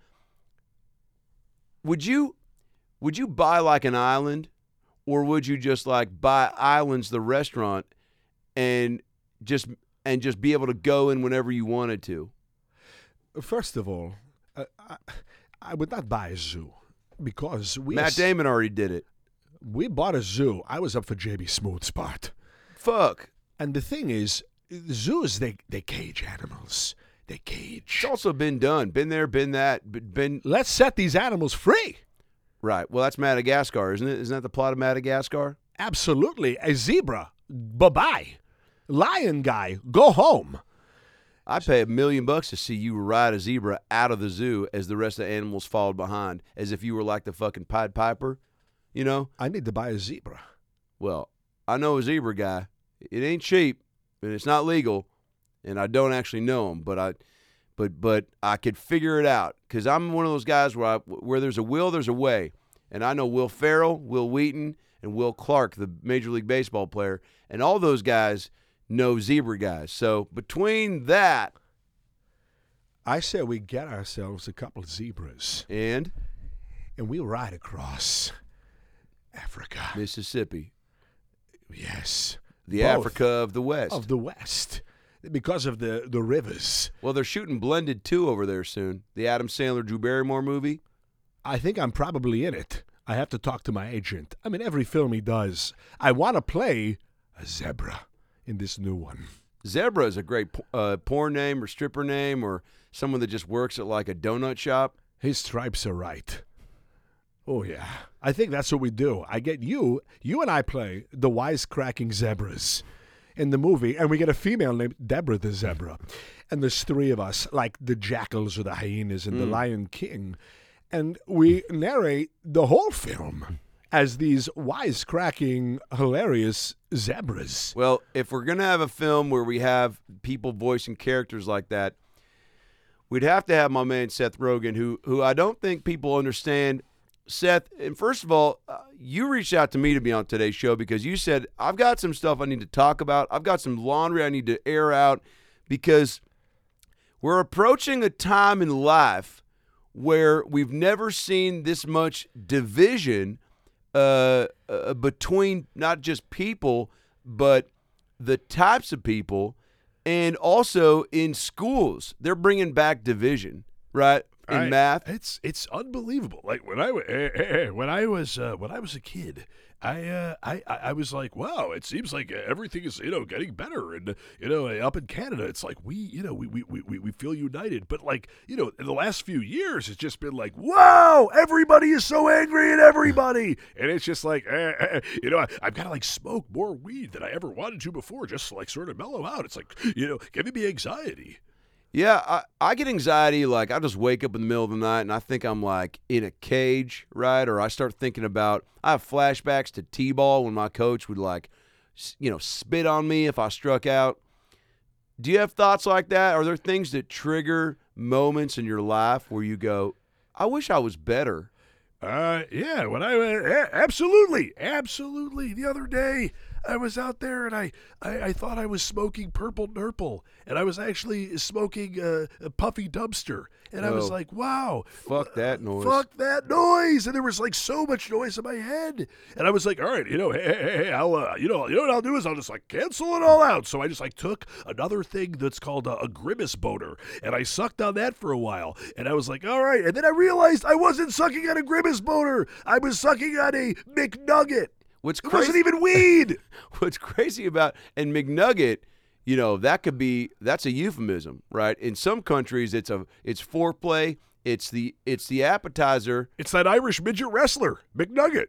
would you, would you buy like an island, or would you just like buy Islands, the restaurant, and just, and just be able to go in whenever you wanted to? First of all, uh, I, I would not buy a zoo because we Matt as- Damon already did it. we bought a zoo. I was up for J B Smooth's part. Fuck. And the thing is, zoos, they, they cage animals. They cage. It's also been done. Been there, been that, b- been Let's set these animals free. right. Well, that's Madagascar, isn't it? Isn't that the plot of Madagascar? Absolutely. A zebra, bye-bye. Lion guy, go home. I'd pay a million bucks to see you ride a zebra out of the zoo as the rest of the animals followed behind, as if you were like the fucking Pied Piper, you know? I need to buy a zebra. Well, I know a zebra guy. It ain't cheap, and it's not legal, and I don't actually know him, but I, but but I could figure it out because I'm one of those guys where I, where there's a will, there's a way, and I know Will Ferrell, Will Wheaton, and Will Clark, the Major League Baseball player, and all those guys know zebra guys. So between that I say we get ourselves a couple of zebras and and we ride across Africa. Mississippi, Yes. the Both Africa of the West. of the West. Because of the, the rivers. Well, they're shooting Blended two over there soon. The Adam Sandler, Drew Barrymore movie. I think I'm probably in it. I have to talk to my agent. I mean, every film he does, I want to play a zebra in this new one. Zebra is a great uh, porn name or stripper name or someone that just works at like a donut shop. His stripes are right. Oh, yeah. I think that's what we do. I get you, you and I play the wisecracking zebras in the movie, and we get a female named Deborah the Zebra. And there's three of us, like the jackals or the hyenas and the Lion King. And we narrate the whole film as these wisecracking, hilarious zebras. Well, if we're going to have a film where we have people voicing characters like that, we'd have to have my man Seth Rogen, who who I don't think people understand Seth, and first of all, uh, you reached out to me to be on today's show because you said, I've got some stuff I need to talk about. I've got some laundry I need to air out because we're approaching a time in life where we've never seen this much division uh, uh, between not just people, but the types of people, and also in schools. They're bringing back division, right? In I, math. It's it's unbelievable. Like when I wa- eh, eh, eh, when I was uh, when I was a kid, I, uh, I I I was like, wow, it seems like everything is, you know, getting better, and you know, up in Canada, it's like we you know we we we we feel united. But like, you know, in the last few years, it's just been like, wow, everybody is so angry at everybody, and it's just like, eh, eh, you know, I, I've got to like smoke more weed than I ever wanted to before, just to like sort of mellow out. It's like, you know, giving me anxiety. Yeah, I, I get anxiety. Like, I just wake up in the middle of the night and I think I'm like in a cage, right? Or I start thinking about, I have flashbacks to T-ball when my coach would like, you know, spit on me if I struck out. Do you have thoughts like that? Are there things that trigger moments in your life where you go, I wish I was better? Uh, yeah, when I uh, absolutely, absolutely. The other day, I was out there and I, I, I thought I was smoking Purple Nurple, and I was actually smoking uh, a Puffy Dumpster, and I was Oh. like, wow, Fuck that noise. fuck that noise, and there was like so much noise in my head, and I was like, all right, you know, hey, hey, hey, I'll, uh, you know, you know what I'll do is I'll just like cancel it all out. So I just like took another thing that's called a, a grimace boner, and I sucked on that for a while, and I was like, all right, and then I realized I wasn't sucking on a grimace boner, I was sucking on a McNugget. What's It crazy? wasn't even weed. What's crazy about and McNugget, you know, that could be that's a euphemism, right? In some countries, it's a it's foreplay. It's the it's the appetizer. It's that Irish midget wrestler, McNugget.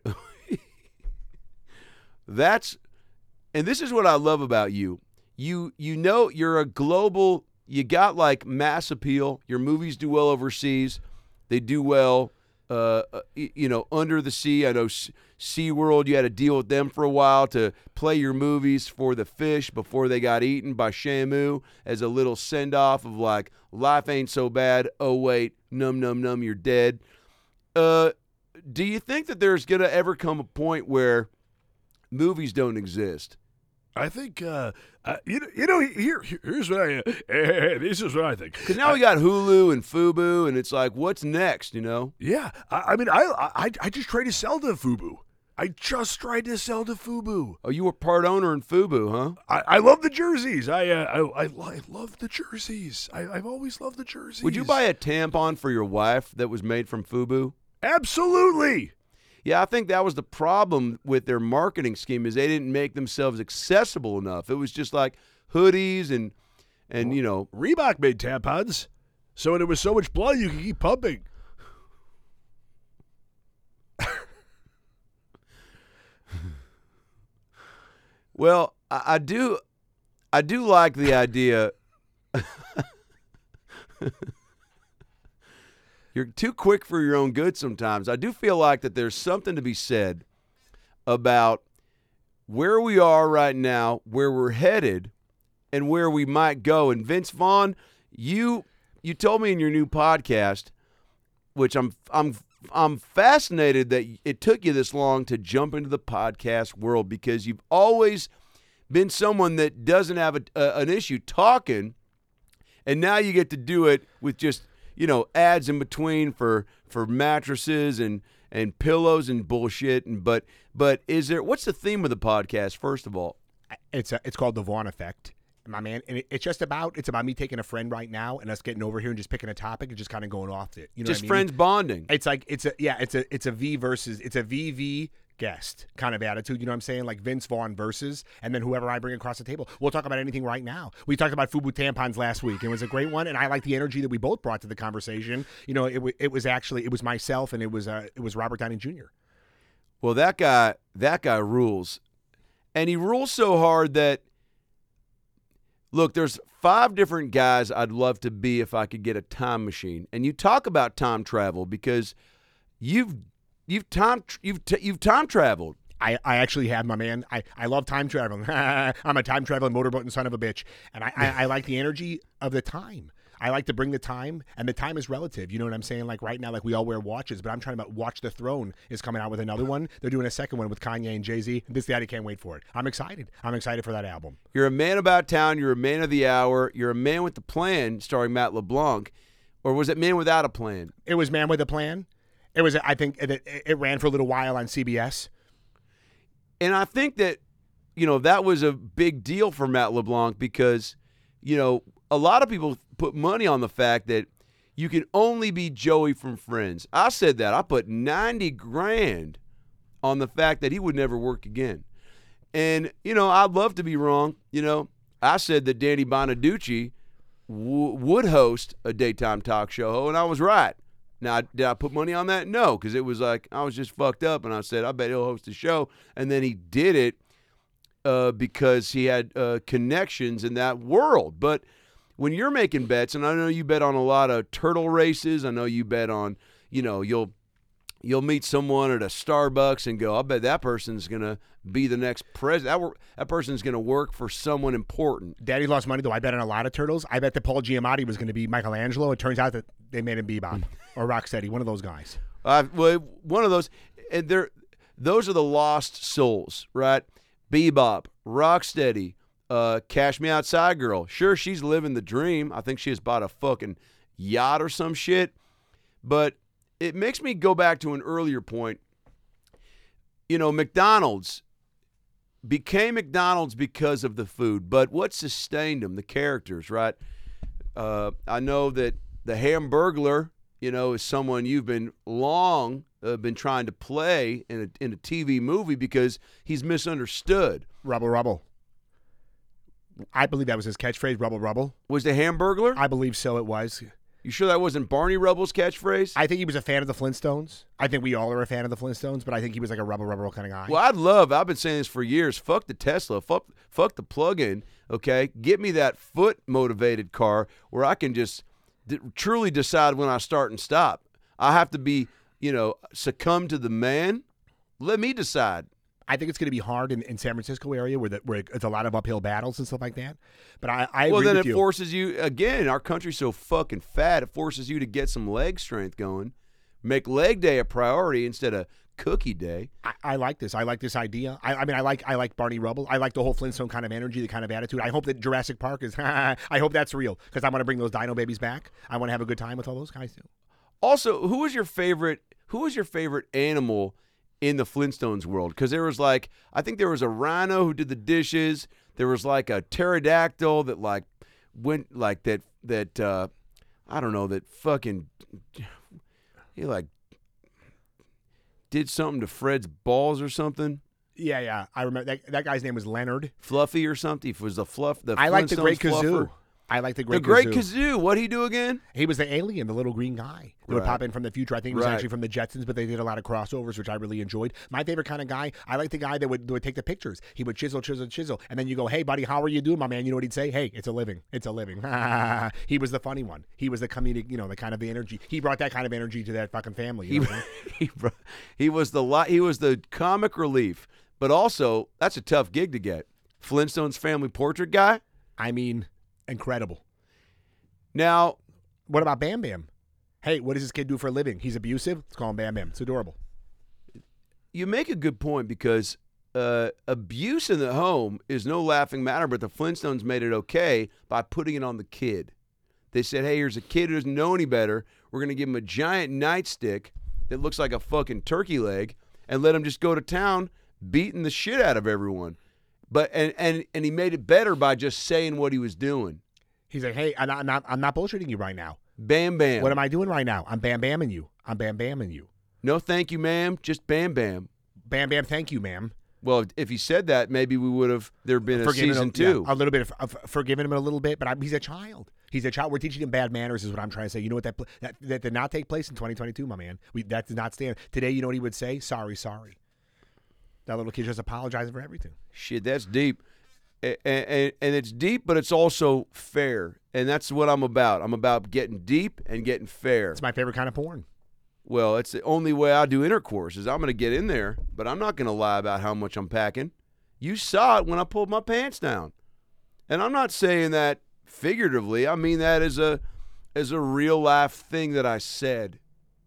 That's and this is what I love about you. You you know you're a global. You got like mass appeal. Your movies do well overseas. They do well. Uh, uh, y- you know, under the sea. I know S- SeaWorld, you had to deal with them for a while to play your movies for the fish before they got eaten by Shamu as a little send-off of like, life ain't so bad. Oh, wait, num, num, num, you're dead. Uh, do you think that there's going to ever come a point where movies don't exist? I think, uh, uh, you know, you know, here, here- here's what I, uh, this is what I think. Because now we got Hulu and Fubu, and it's like, what's next, you know? Yeah, I, I mean, I, I, I just tried to sell to Fubu. I just tried to sell to Fubu. Oh, you were part owner in Fubu, huh? I, I love the jerseys. I, uh, I, I, I love the jerseys. I, I've always loved the jerseys. Would you buy a tampon for your wife that was made from Fubu? Absolutely. Yeah, I think that was the problem with their marketing scheme is they didn't make themselves accessible enough. It was just like hoodies and, and you know, Reebok made tampons, so when it was so much blood, you could keep pumping. well, I, I do, I do like the idea. You're too quick for your own good sometimes. I do feel like that there's something to be said about where we are right now, where we're headed, and where we might go. And Vince Vaughn, you you told me in your new podcast, which I'm I'm I'm fascinated that it took you this long to jump into the podcast world because you've always been someone that doesn't have a, a, an issue talking, and now you get to do it with just, you know, ads in between for for mattresses and and pillows and bullshit. And but but is there what's the theme of the podcast? First of all, It's a, it's called the Vaughn Effect, my man, and it, it's just about it's about me taking a friend right now and us getting over here and just picking a topic and just kind of going off it. You know, just what I mean? friends bonding. It's like it's a yeah, it's a it's a V versus it's a V V guest kind of attitude. You know what I'm saying? Like Vince Vaughn versus, and then whoever I bring across the table. We'll talk about anything right now. We talked about Fubu tampons last week. It was a great one, and I like the energy that we both brought to the conversation. You know, it w- it was actually it was myself and it was uh, it was Robert Downey Junior Well, that guy that guy rules, and he rules so hard that. Look, there's five different guys I'd love to be if I could get a time machine. And you talk about time travel because you've you've time you've t- you've time traveled. I, I actually have, my man. I, I love time traveling. I'm a time traveling motorboating son of a bitch, and I, I, I like the energy of the time. I like to bring the time, and the time is relative. You know what I'm saying? Like right now, like we all wear watches, but I'm trying about Watch the Throne is coming out with another one. They're doing a second one with Kanye and Jay-Z. This daddy can't wait for it. I'm excited. I'm excited for that album. You're a man about town. You're a man of the hour. You're a man with the plan, starring Matt LeBlanc. Or was it Man Without a Plan? It was Man with a Plan. It was, I think, it, it ran for a little while on C B S. And I think that, you know, that was a big deal for Matt LeBlanc because, you know, a lot of people put money on the fact that you can only be Joey from Friends. I said that. I put ninety grand on the fact that he would never work again. And, you know, I'd love to be wrong. You know, I said that Danny Bonaducci w- would host a daytime talk show, and I was right. Now, did I put money on that? No, because it was like I was just fucked up, and I said, I bet he'll host a show. And then he did it uh, because he had uh, connections in that world. But when you're making bets, and I know you bet on a lot of turtle races, I know you bet on, you know, you'll you'll meet someone at a Starbucks and go, I bet that person's going to be the next president. That, that person's going to work for someone important. Daddy lost money, though. I bet on a lot of turtles. I bet that Paul Giamatti was going to be Michelangelo. It turns out that they made him Bebop or Rocksteady, one of those guys. Uh, well, one of those. And they're, those are the lost souls, right? Bebop, Rocksteady, uh, Cash Me Outside Girl. Sure, she's living the dream. I think she has bought a fucking yacht or some shit. But it makes me go back to an earlier point. You know, McDonald's became McDonald's because of the food, but what sustained them? The characters, right? Uh, I know that the Hamburglar, you know, is someone you've been long uh, been trying to play in a, in a T V movie because he's misunderstood. Rubble, rubble. I believe that was his catchphrase, rubble, rubble. Was the Hamburglar? I believe so it was. You sure that wasn't Barney Rubble's catchphrase? I think he was a fan of the Flintstones. I think we all are a fan of the Flintstones, but I think he was like a rubble, rubble kind of guy. Well, I'd love, I've been saying this for years, fuck the Tesla, fuck, fuck the plug-in, okay? Get me that foot-motivated car where I can just d- truly decide when I start and stop. I have to be, you know, succumb to the man. Let me decide. I think it's going to be hard in, in San Francisco area where, the, where it's a lot of uphill battles and stuff like that. But I, I well, agree then with it you. forces you, again, our country's so fucking fat, it forces you to get some leg strength going. Make leg day a priority instead of cookie day. I, I like this. I like this idea. I, I mean, I like I like Barney Rubble. I like the whole Flintstone kind of energy, the kind of attitude. I hope that Jurassic Park is, I hope that's real because I want to bring those dino babies back. I want to have a good time with all those guys too. Also, who was your favorite, who was your favorite animal in the Flintstones world? Because there was like, I think there was a rhino who did the dishes. There was like a pterodactyl that like went like that, that, uh, I don't know, that fucking, he like did something to Fred's balls or something. Yeah, yeah. I remember that, that guy's name was Leonard. Fluffy or something. It was the fluff. The I like the Great Flintstones Kazoo. fluffer. I like the Great The Great Kazoo. Kazoo. What'd he do again? He was the alien, the little green guy that would Right. pop in from the future. I think he was Right. actually from the Jetsons, but they did a lot of crossovers, which I really enjoyed. My favorite kind of guy, I like the guy that would, that would take the pictures. He would chisel, chisel, chisel. And then you go, hey, buddy, how are you doing, my man? You know what he'd say? Hey, it's a living. It's a living. He was the funny one. He was the comedic, you know, the kind of the energy. He brought that kind of energy to that fucking family. You know what I mean? he, bro- he was the li- he was the comic relief, but also that's a tough gig to get. Flintstones family portrait guy. I mean, incredible. Now, What about Bam Bam? Hey, what does this kid do for a living? He's abusive? Let's call him Bam Bam. It's adorable. you make a good point because uh, abuse in the home is no laughing matter, but the Flintstones made it okay by putting it on the kid. They said, hey, here's a kid who doesn't know any better. We're going to give him a giant nightstick that looks like a fucking turkey leg and let him just go to town beating the shit out of everyone. But and, and, and he made it better by just saying what he was doing. He's like, hey, I'm not, I'm not, I'm not bullshitting you right now. Bam, bam. What am I doing right now? I'm Bam Bamming you. I'm Bam Bamming you. No, thank you, ma'am. Just bam, bam. Bam Bam, thank you, ma'am. Well, if he said that, maybe we would have, there been a Forgiven season him, two. yeah, a little bit of, of forgiving him a little bit, but I'm, he's a child. He's a child. We're teaching him bad manners, is what I'm trying to say. You know what that pl- that, that did not take place in twenty twenty-two, my man. We that did not stand today. You know what he would say? Sorry, sorry. That little kid just apologizing for everything. Shit, that's deep. And, and, and it's deep, but it's also fair. And that's what I'm about. I'm about getting deep and getting fair. It's my favorite kind of porn. Well, it's the only way I do intercourse is I'm going to get in there, but I'm not going to lie about how much I'm packing. You saw it when I pulled my pants down. And I'm not saying that figuratively. I mean that as a as a real life thing that I said.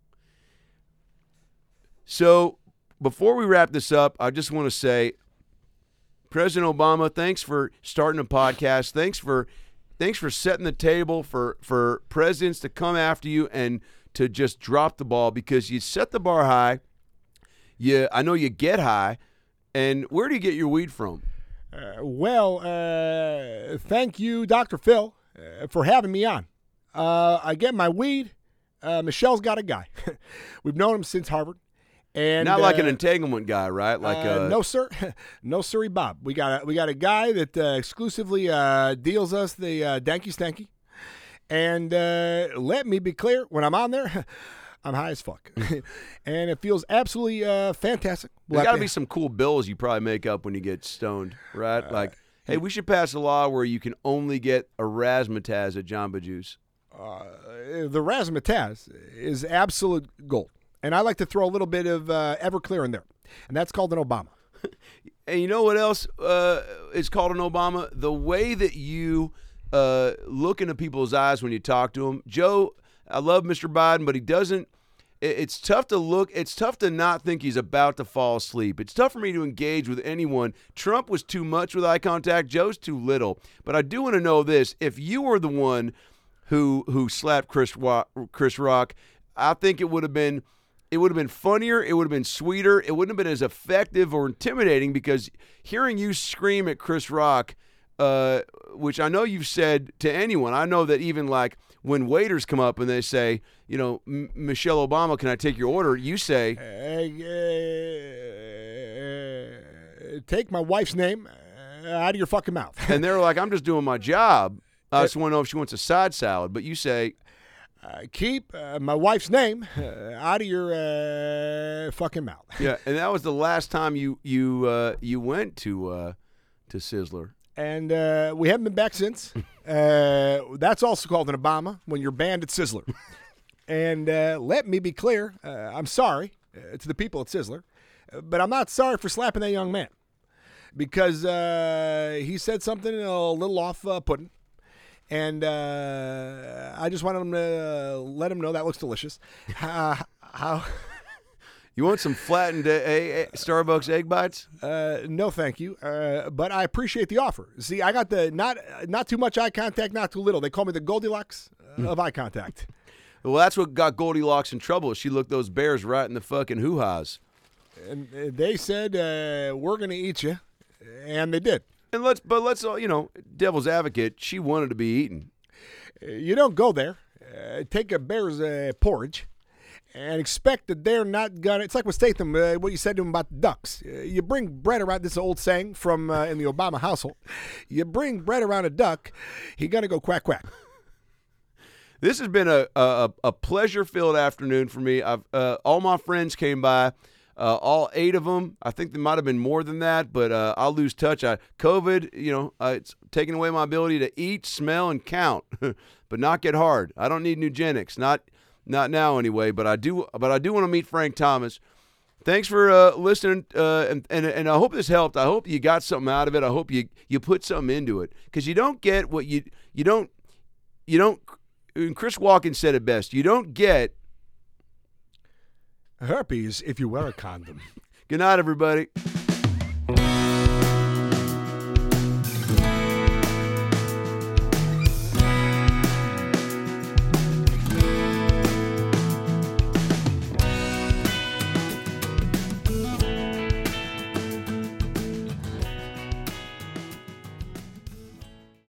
So before we wrap this up, I just want to say, President Obama, thanks for starting a podcast. Thanks for thanks for setting the table for, for presidents to come after you and to just drop the ball, because you set the bar high. You, I know you get high. And where do you get your weed from? Uh, well, uh, thank you, Doctor Phil, uh, for having me on. Uh, I get my weed. Uh, Michelle's got a guy. We've known him since Harvard. And not like uh, an entanglement guy, right? Like uh, uh, no, sir, no, sirree, Bob. We got a we got a guy that uh, exclusively uh, deals us the uh, danky stanky. And uh, let me be clear: when I'm on there, I'm high as fuck, and it feels absolutely uh, fantastic. There's got to be some cool bills you probably make up when you get stoned, right? Uh, like, hey, we should pass a law where you can only get a razzmatazz at Jamba Juice. Uh, the razzmatazz is absolute gold. And I like to throw a little bit of uh, Everclear in there, and that's called an Obama. And you know what else uh, is called an Obama? The way that you uh, look into people's eyes when you talk to them. Joe, I love Mister Biden, but he doesn't. It's tough to look. It's tough to not think he's about to fall asleep. It's tough for me to engage with anyone. Trump was too much with eye contact. Joe's too little. But I do want to know this: if you were the one who who slapped Chris Rock, Chris Rock, I think it would have been. It would have been funnier. It would have been sweeter. It wouldn't have been as effective or intimidating, because hearing you scream at Chris Rock, uh, which I know you've said to anyone. I know that even like when waiters come up and they say, you know, Michelle Obama, can I take your order? You say, uh, uh, take my wife's name out of your fucking mouth. And they're like, I'm just doing my job. I just want to know if she wants a side salad. But you say, Uh, keep uh, my wife's name uh, out of your uh, fucking mouth. Yeah, and that was the last time you you uh, you went to uh, to Sizzler. And uh, we haven't been back since. Uh, that's also called an Obama when you're banned at Sizzler. And uh, let me be clear, uh, I'm sorry uh, to the people at Sizzler, but I'm not sorry for slapping that young man, because uh, he said something a little off-putting. And uh, I just wanted him to uh, let him know that looks delicious. Uh, how? You want some flattened a- a- Starbucks egg bites? Uh, no, thank you. Uh, but I appreciate the offer. See, I got the not not too much eye contact, not too little. They call me the Goldilocks uh, of eye contact. Well, that's what got Goldilocks in trouble. She looked those bears right in the fucking hoo-has. And uh, they said, uh, we're going to eat you. And they did. And let's, but let's, uh, you know, devil's advocate, she wanted to be eaten. You don't go there, uh, take a bear's uh, porridge, and expect that they're not gonna. It's like with Statham, uh, what you said to him about the ducks. Uh, you bring bread around. This is an old saying from uh, in the Obama household. You bring bread around a duck, he gonna go quack quack. This has been a a, a pleasure-filled afternoon for me. I've uh, all my friends came by. Uh, all eight of them. I think there might have been more than that, but uh, I'll lose touch. I, COVID, you know, uh, it's taking away my ability to eat, smell, and count, but not get hard. I don't need Nugenics, not not now anyway. But I do, but I do want to meet Frank Thomas. Thanks for uh, listening, uh, and, and and I hope this helped. I hope you got something out of it. I hope you you put something into it, because you don't get what you you don't you don't. And Chris Walken said it best. You don't get herpes if you wear a condom. Good night, everybody.